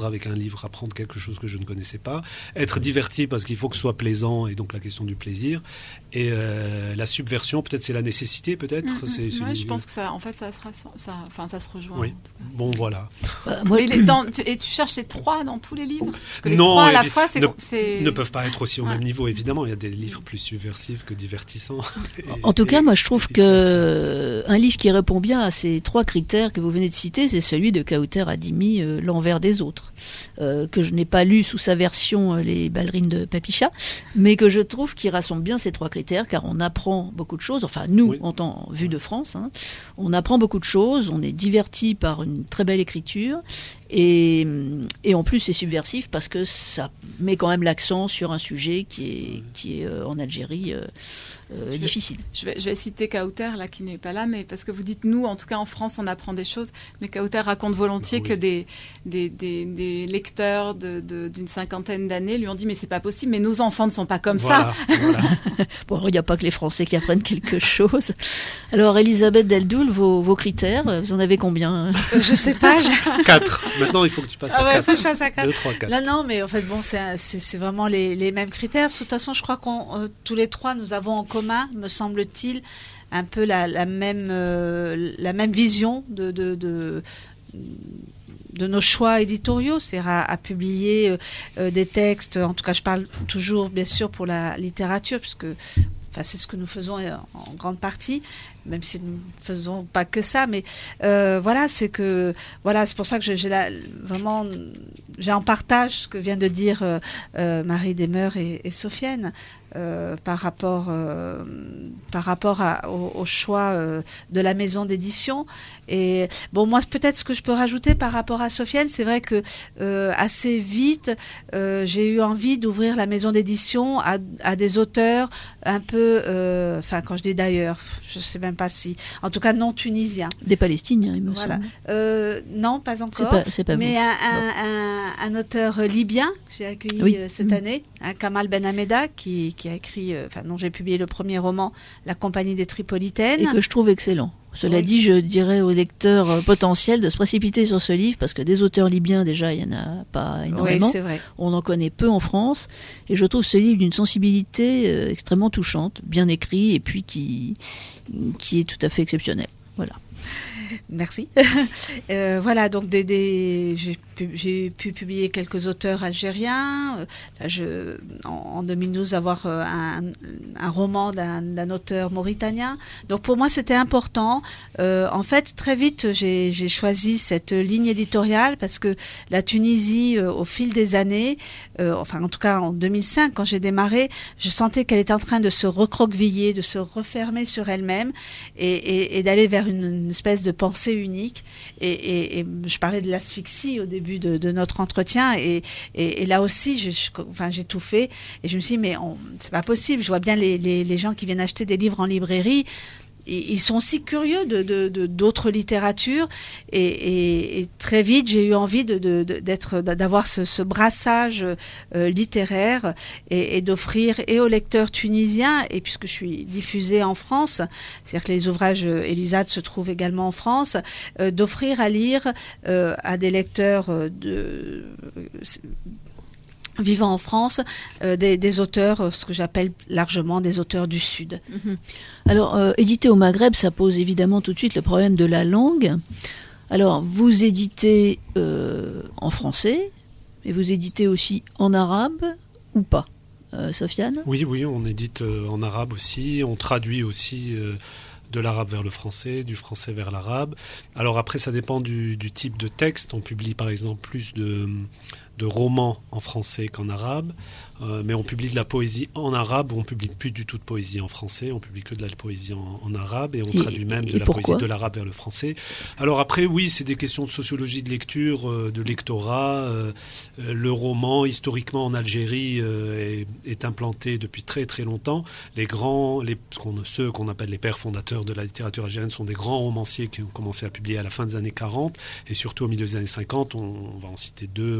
Speaker 2: avec un livre, apprendre quelque chose que je ne connaissais pas, être diverti parce qu'il faut que ce soit plaisant, et donc la question du plaisir, et la subversion, peut-être c'est la nécessité, peut-être.
Speaker 4: Oui, je pense que ça, en fait, ça se rejoint.
Speaker 2: Oui. Bon, voilà.
Speaker 4: Et tu cherches les 3 dans tous les livres? Parce que les
Speaker 2: non,
Speaker 4: 3 à la fois,
Speaker 2: ne peuvent pas être aussi au même niveau, évidemment. Il y a des livres plus subversifs que divertissants.
Speaker 1: En tout cas, moi, je trouve qu'un livre qui répond bien à ces 3 critères que vous venez de citer, c'est celui de Kauter Adimi, L'envers des autres, que je n'ai pas lu sous sa version Les ballerines de Papicha, mais que je trouve qu'il rassemble bien ces 3 critères, car on apprend beaucoup de choses. Enfin, nous, en tant vue de France, on apprend beaucoup de choses, on est diverti par une très belle écriture, et en plus c'est subversif parce que ça met quand même l'accent sur un sujet qui est en Algérie difficile.
Speaker 4: Je vais citer Kauter, là, qui n'est pas là, mais parce que vous dites, nous, en tout cas en France, on apprend des choses, mais Kauter raconte volontiers que des lecteurs d'une 50aine d'années lui ont dit, mais c'est pas possible, mais nos enfants ne sont pas comme ça.
Speaker 1: Voilà. Bon, il n'y a pas que les Français qui apprennent quelque chose. Alors, Elisabeth Deldoul, vos critères, vous en avez combien?
Speaker 3: Je sais pas.
Speaker 2: 4. Maintenant, il faut que tu passes à 4.
Speaker 3: Faut que je passe à 4.
Speaker 2: 2, 3, 4.
Speaker 3: Non, mais en fait, bon, c'est vraiment les mêmes critères. Parce que de toute façon, je crois qu'on tous les 3, nous avons en commun, me semble-t-il, un peu la même vision de nos choix éditoriaux, c'est-à-dire à publier des textes. En tout cas, je parle toujours, bien sûr, pour la littérature, puisque c'est ce que nous faisons en grande partie, même si nous ne faisons pas que ça, mais c'est pour ça que j'ai en partage ce que vient de dire Marie Desmeurs et Sofiane par rapport au choix de la maison d'édition. Et bon, moi peut-être ce que je peux rajouter par rapport à Sofiane, c'est vrai que assez vite j'ai eu envie d'ouvrir la maison d'édition à des auteurs un peu, quand je dis d'ailleurs, je sais même pas si, en tout cas non tunisiens.
Speaker 1: Des Palestiniens, il me semble.
Speaker 3: Non, pas encore.
Speaker 1: C'est pas
Speaker 3: mais un auteur libyen que j'ai accueilli cette année, Kamal Ben Hameda, qui a écrit, dont j'ai publié le premier roman, La Compagnie des Tripolitaines.
Speaker 1: Et que je trouve excellent. Cela dit, je dirais aux lecteurs potentiels de se précipiter sur ce livre, parce que des auteurs libyens, déjà, il n'y en a pas énormément.
Speaker 3: Oui, c'est vrai.
Speaker 1: On en connaît peu en France. Et je trouve ce livre d'une sensibilité extrêmement touchante, bien écrit, et puis qui est tout à fait exceptionnel. Voilà.
Speaker 3: Merci. Donc j'ai pu publier quelques auteurs algériens. En 2012, avoir un roman d'un auteur mauritanien. Donc pour moi, c'était important. En fait, très vite, j'ai choisi cette ligne éditoriale parce que la Tunisie, au fil des années, en tout cas en 2005, quand j'ai démarré, je sentais qu'elle était en train de se recroqueviller, de se refermer sur elle-même et d'aller vers une espèce de pensée unique. Et je parlais de l'asphyxie au début de notre entretien. Et là aussi, j'ai tout fait. Et je me suis dit, mais c'est pas possible. Je vois bien les gens qui viennent acheter des livres en librairie. Ils sont aussi curieux d'autres littératures et très vite j'ai eu envie d'avoir ce brassage littéraire et d'offrir et aux lecteurs tunisiens, et puisque je suis diffusée en France, c'est-à-dire que les ouvrages Elisade se trouvent également en France, d'offrir à lire à des lecteurs vivant en France, des auteurs, ce que j'appelle largement des auteurs du Sud.
Speaker 1: Alors, éditer au Maghreb, ça pose évidemment tout de suite le problème de la langue. Alors, vous éditez en français, et vous éditez aussi en arabe, ou pas, Sofiane ?
Speaker 2: Oui, on édite en arabe aussi, on traduit aussi de l'arabe vers le français, du français vers l'arabe. Alors après, ça dépend du type de texte. On publie par exemple plus de romans en français qu'en arabe, mais on publie de la poésie en arabe, on publie plus du tout de poésie en français, on publie que de la poésie en arabe, et on traduit même de la poésie de l'arabe vers le français. Alors après, oui, c'est des questions de sociologie de lecture, de lectorat. Le roman, historiquement en Algérie, est implanté depuis très très longtemps. Ceux qu'on appelle les pères fondateurs de la littérature algérienne sont des grands romanciers qui ont commencé à publier à la fin des années 40, et surtout au milieu des années 50, on va en citer 2 ou 3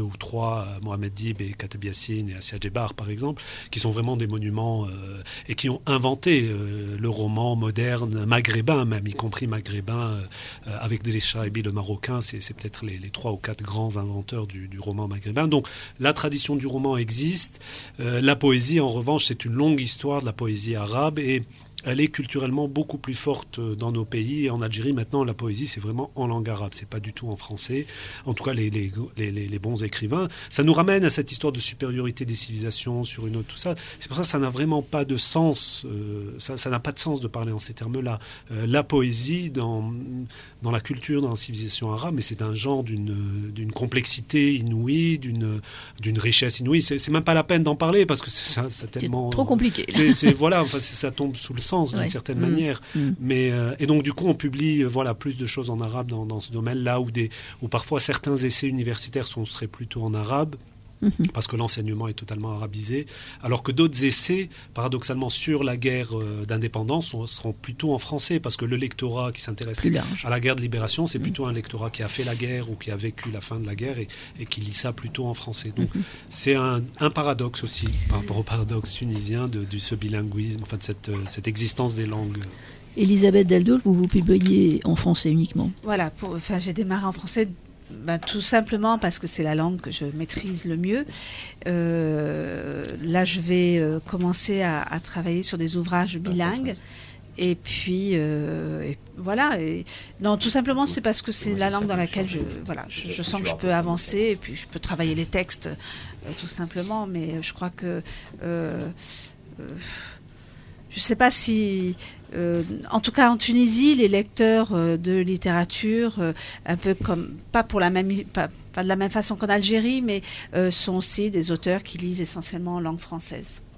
Speaker 2: trois, Mohamed Dib et Kateb Yassine et Assia Djebar par exemple, qui sont vraiment des monuments et qui ont inventé le roman moderne maghrébin, même y compris maghrébin, avec Driss Chaibi le marocain, c'est peut-être les 3 ou 4 grands inventeurs du roman maghrébin. Donc la tradition du roman existe. La poésie, en revanche, c'est une longue histoire de la poésie arabe et elle est culturellement beaucoup plus forte dans nos pays. Et en Algérie, maintenant, la poésie, c'est vraiment en langue arabe. C'est pas du tout en français. En tout cas, les bons écrivains. Ça nous ramène à cette histoire de supériorité des civilisations sur une autre, tout ça. C'est pour ça que ça n'a vraiment pas de sens. Ça n'a pas de sens de parler en ces termes-là. La poésie, dans la culture, dans la civilisation arabe, mais c'est un genre d'une complexité inouïe, d'une richesse inouïe. C'est même pas la peine d'en parler parce que ça tellement...
Speaker 1: C'est trop compliqué.
Speaker 2: Voilà, enfin, ça tombe sous le d'une certaine manière. Mais, et donc, du coup, on publie plus de choses en arabe dans ce domaine-là, où parfois certains essais universitaires seraient plutôt en arabe, parce que l'enseignement est totalement arabisé, alors que d'autres essais, paradoxalement, sur la guerre d'indépendance seront plutôt en français, parce que le lectorat qui s'intéresse à la guerre de libération, c'est plutôt un lectorat qui a fait la guerre ou qui a vécu la fin de la guerre et qui lit ça plutôt en français. Donc c'est un paradoxe aussi, par rapport au paradoxe tunisien de ce bilinguisme, enfin de cette existence des langues.
Speaker 1: Elisabeth Deldoul, vous publiez en français uniquement?
Speaker 3: Voilà, j'ai démarré en français tout simplement parce que c'est la langue que je maîtrise le mieux. Là, je vais commencer à travailler sur des ouvrages bilingues. Et puis, voilà. Non, tout simplement, c'est parce que c'est la langue dans laquelle je sens que je peux avancer et puis je peux travailler les textes, tout simplement. Mais je crois que... je ne sais pas si... en tout cas, en Tunisie, les lecteurs de littérature, un peu comme... Pas de la même façon qu'en Algérie, mais sont aussi des auteurs qui lisent essentiellement en langue française.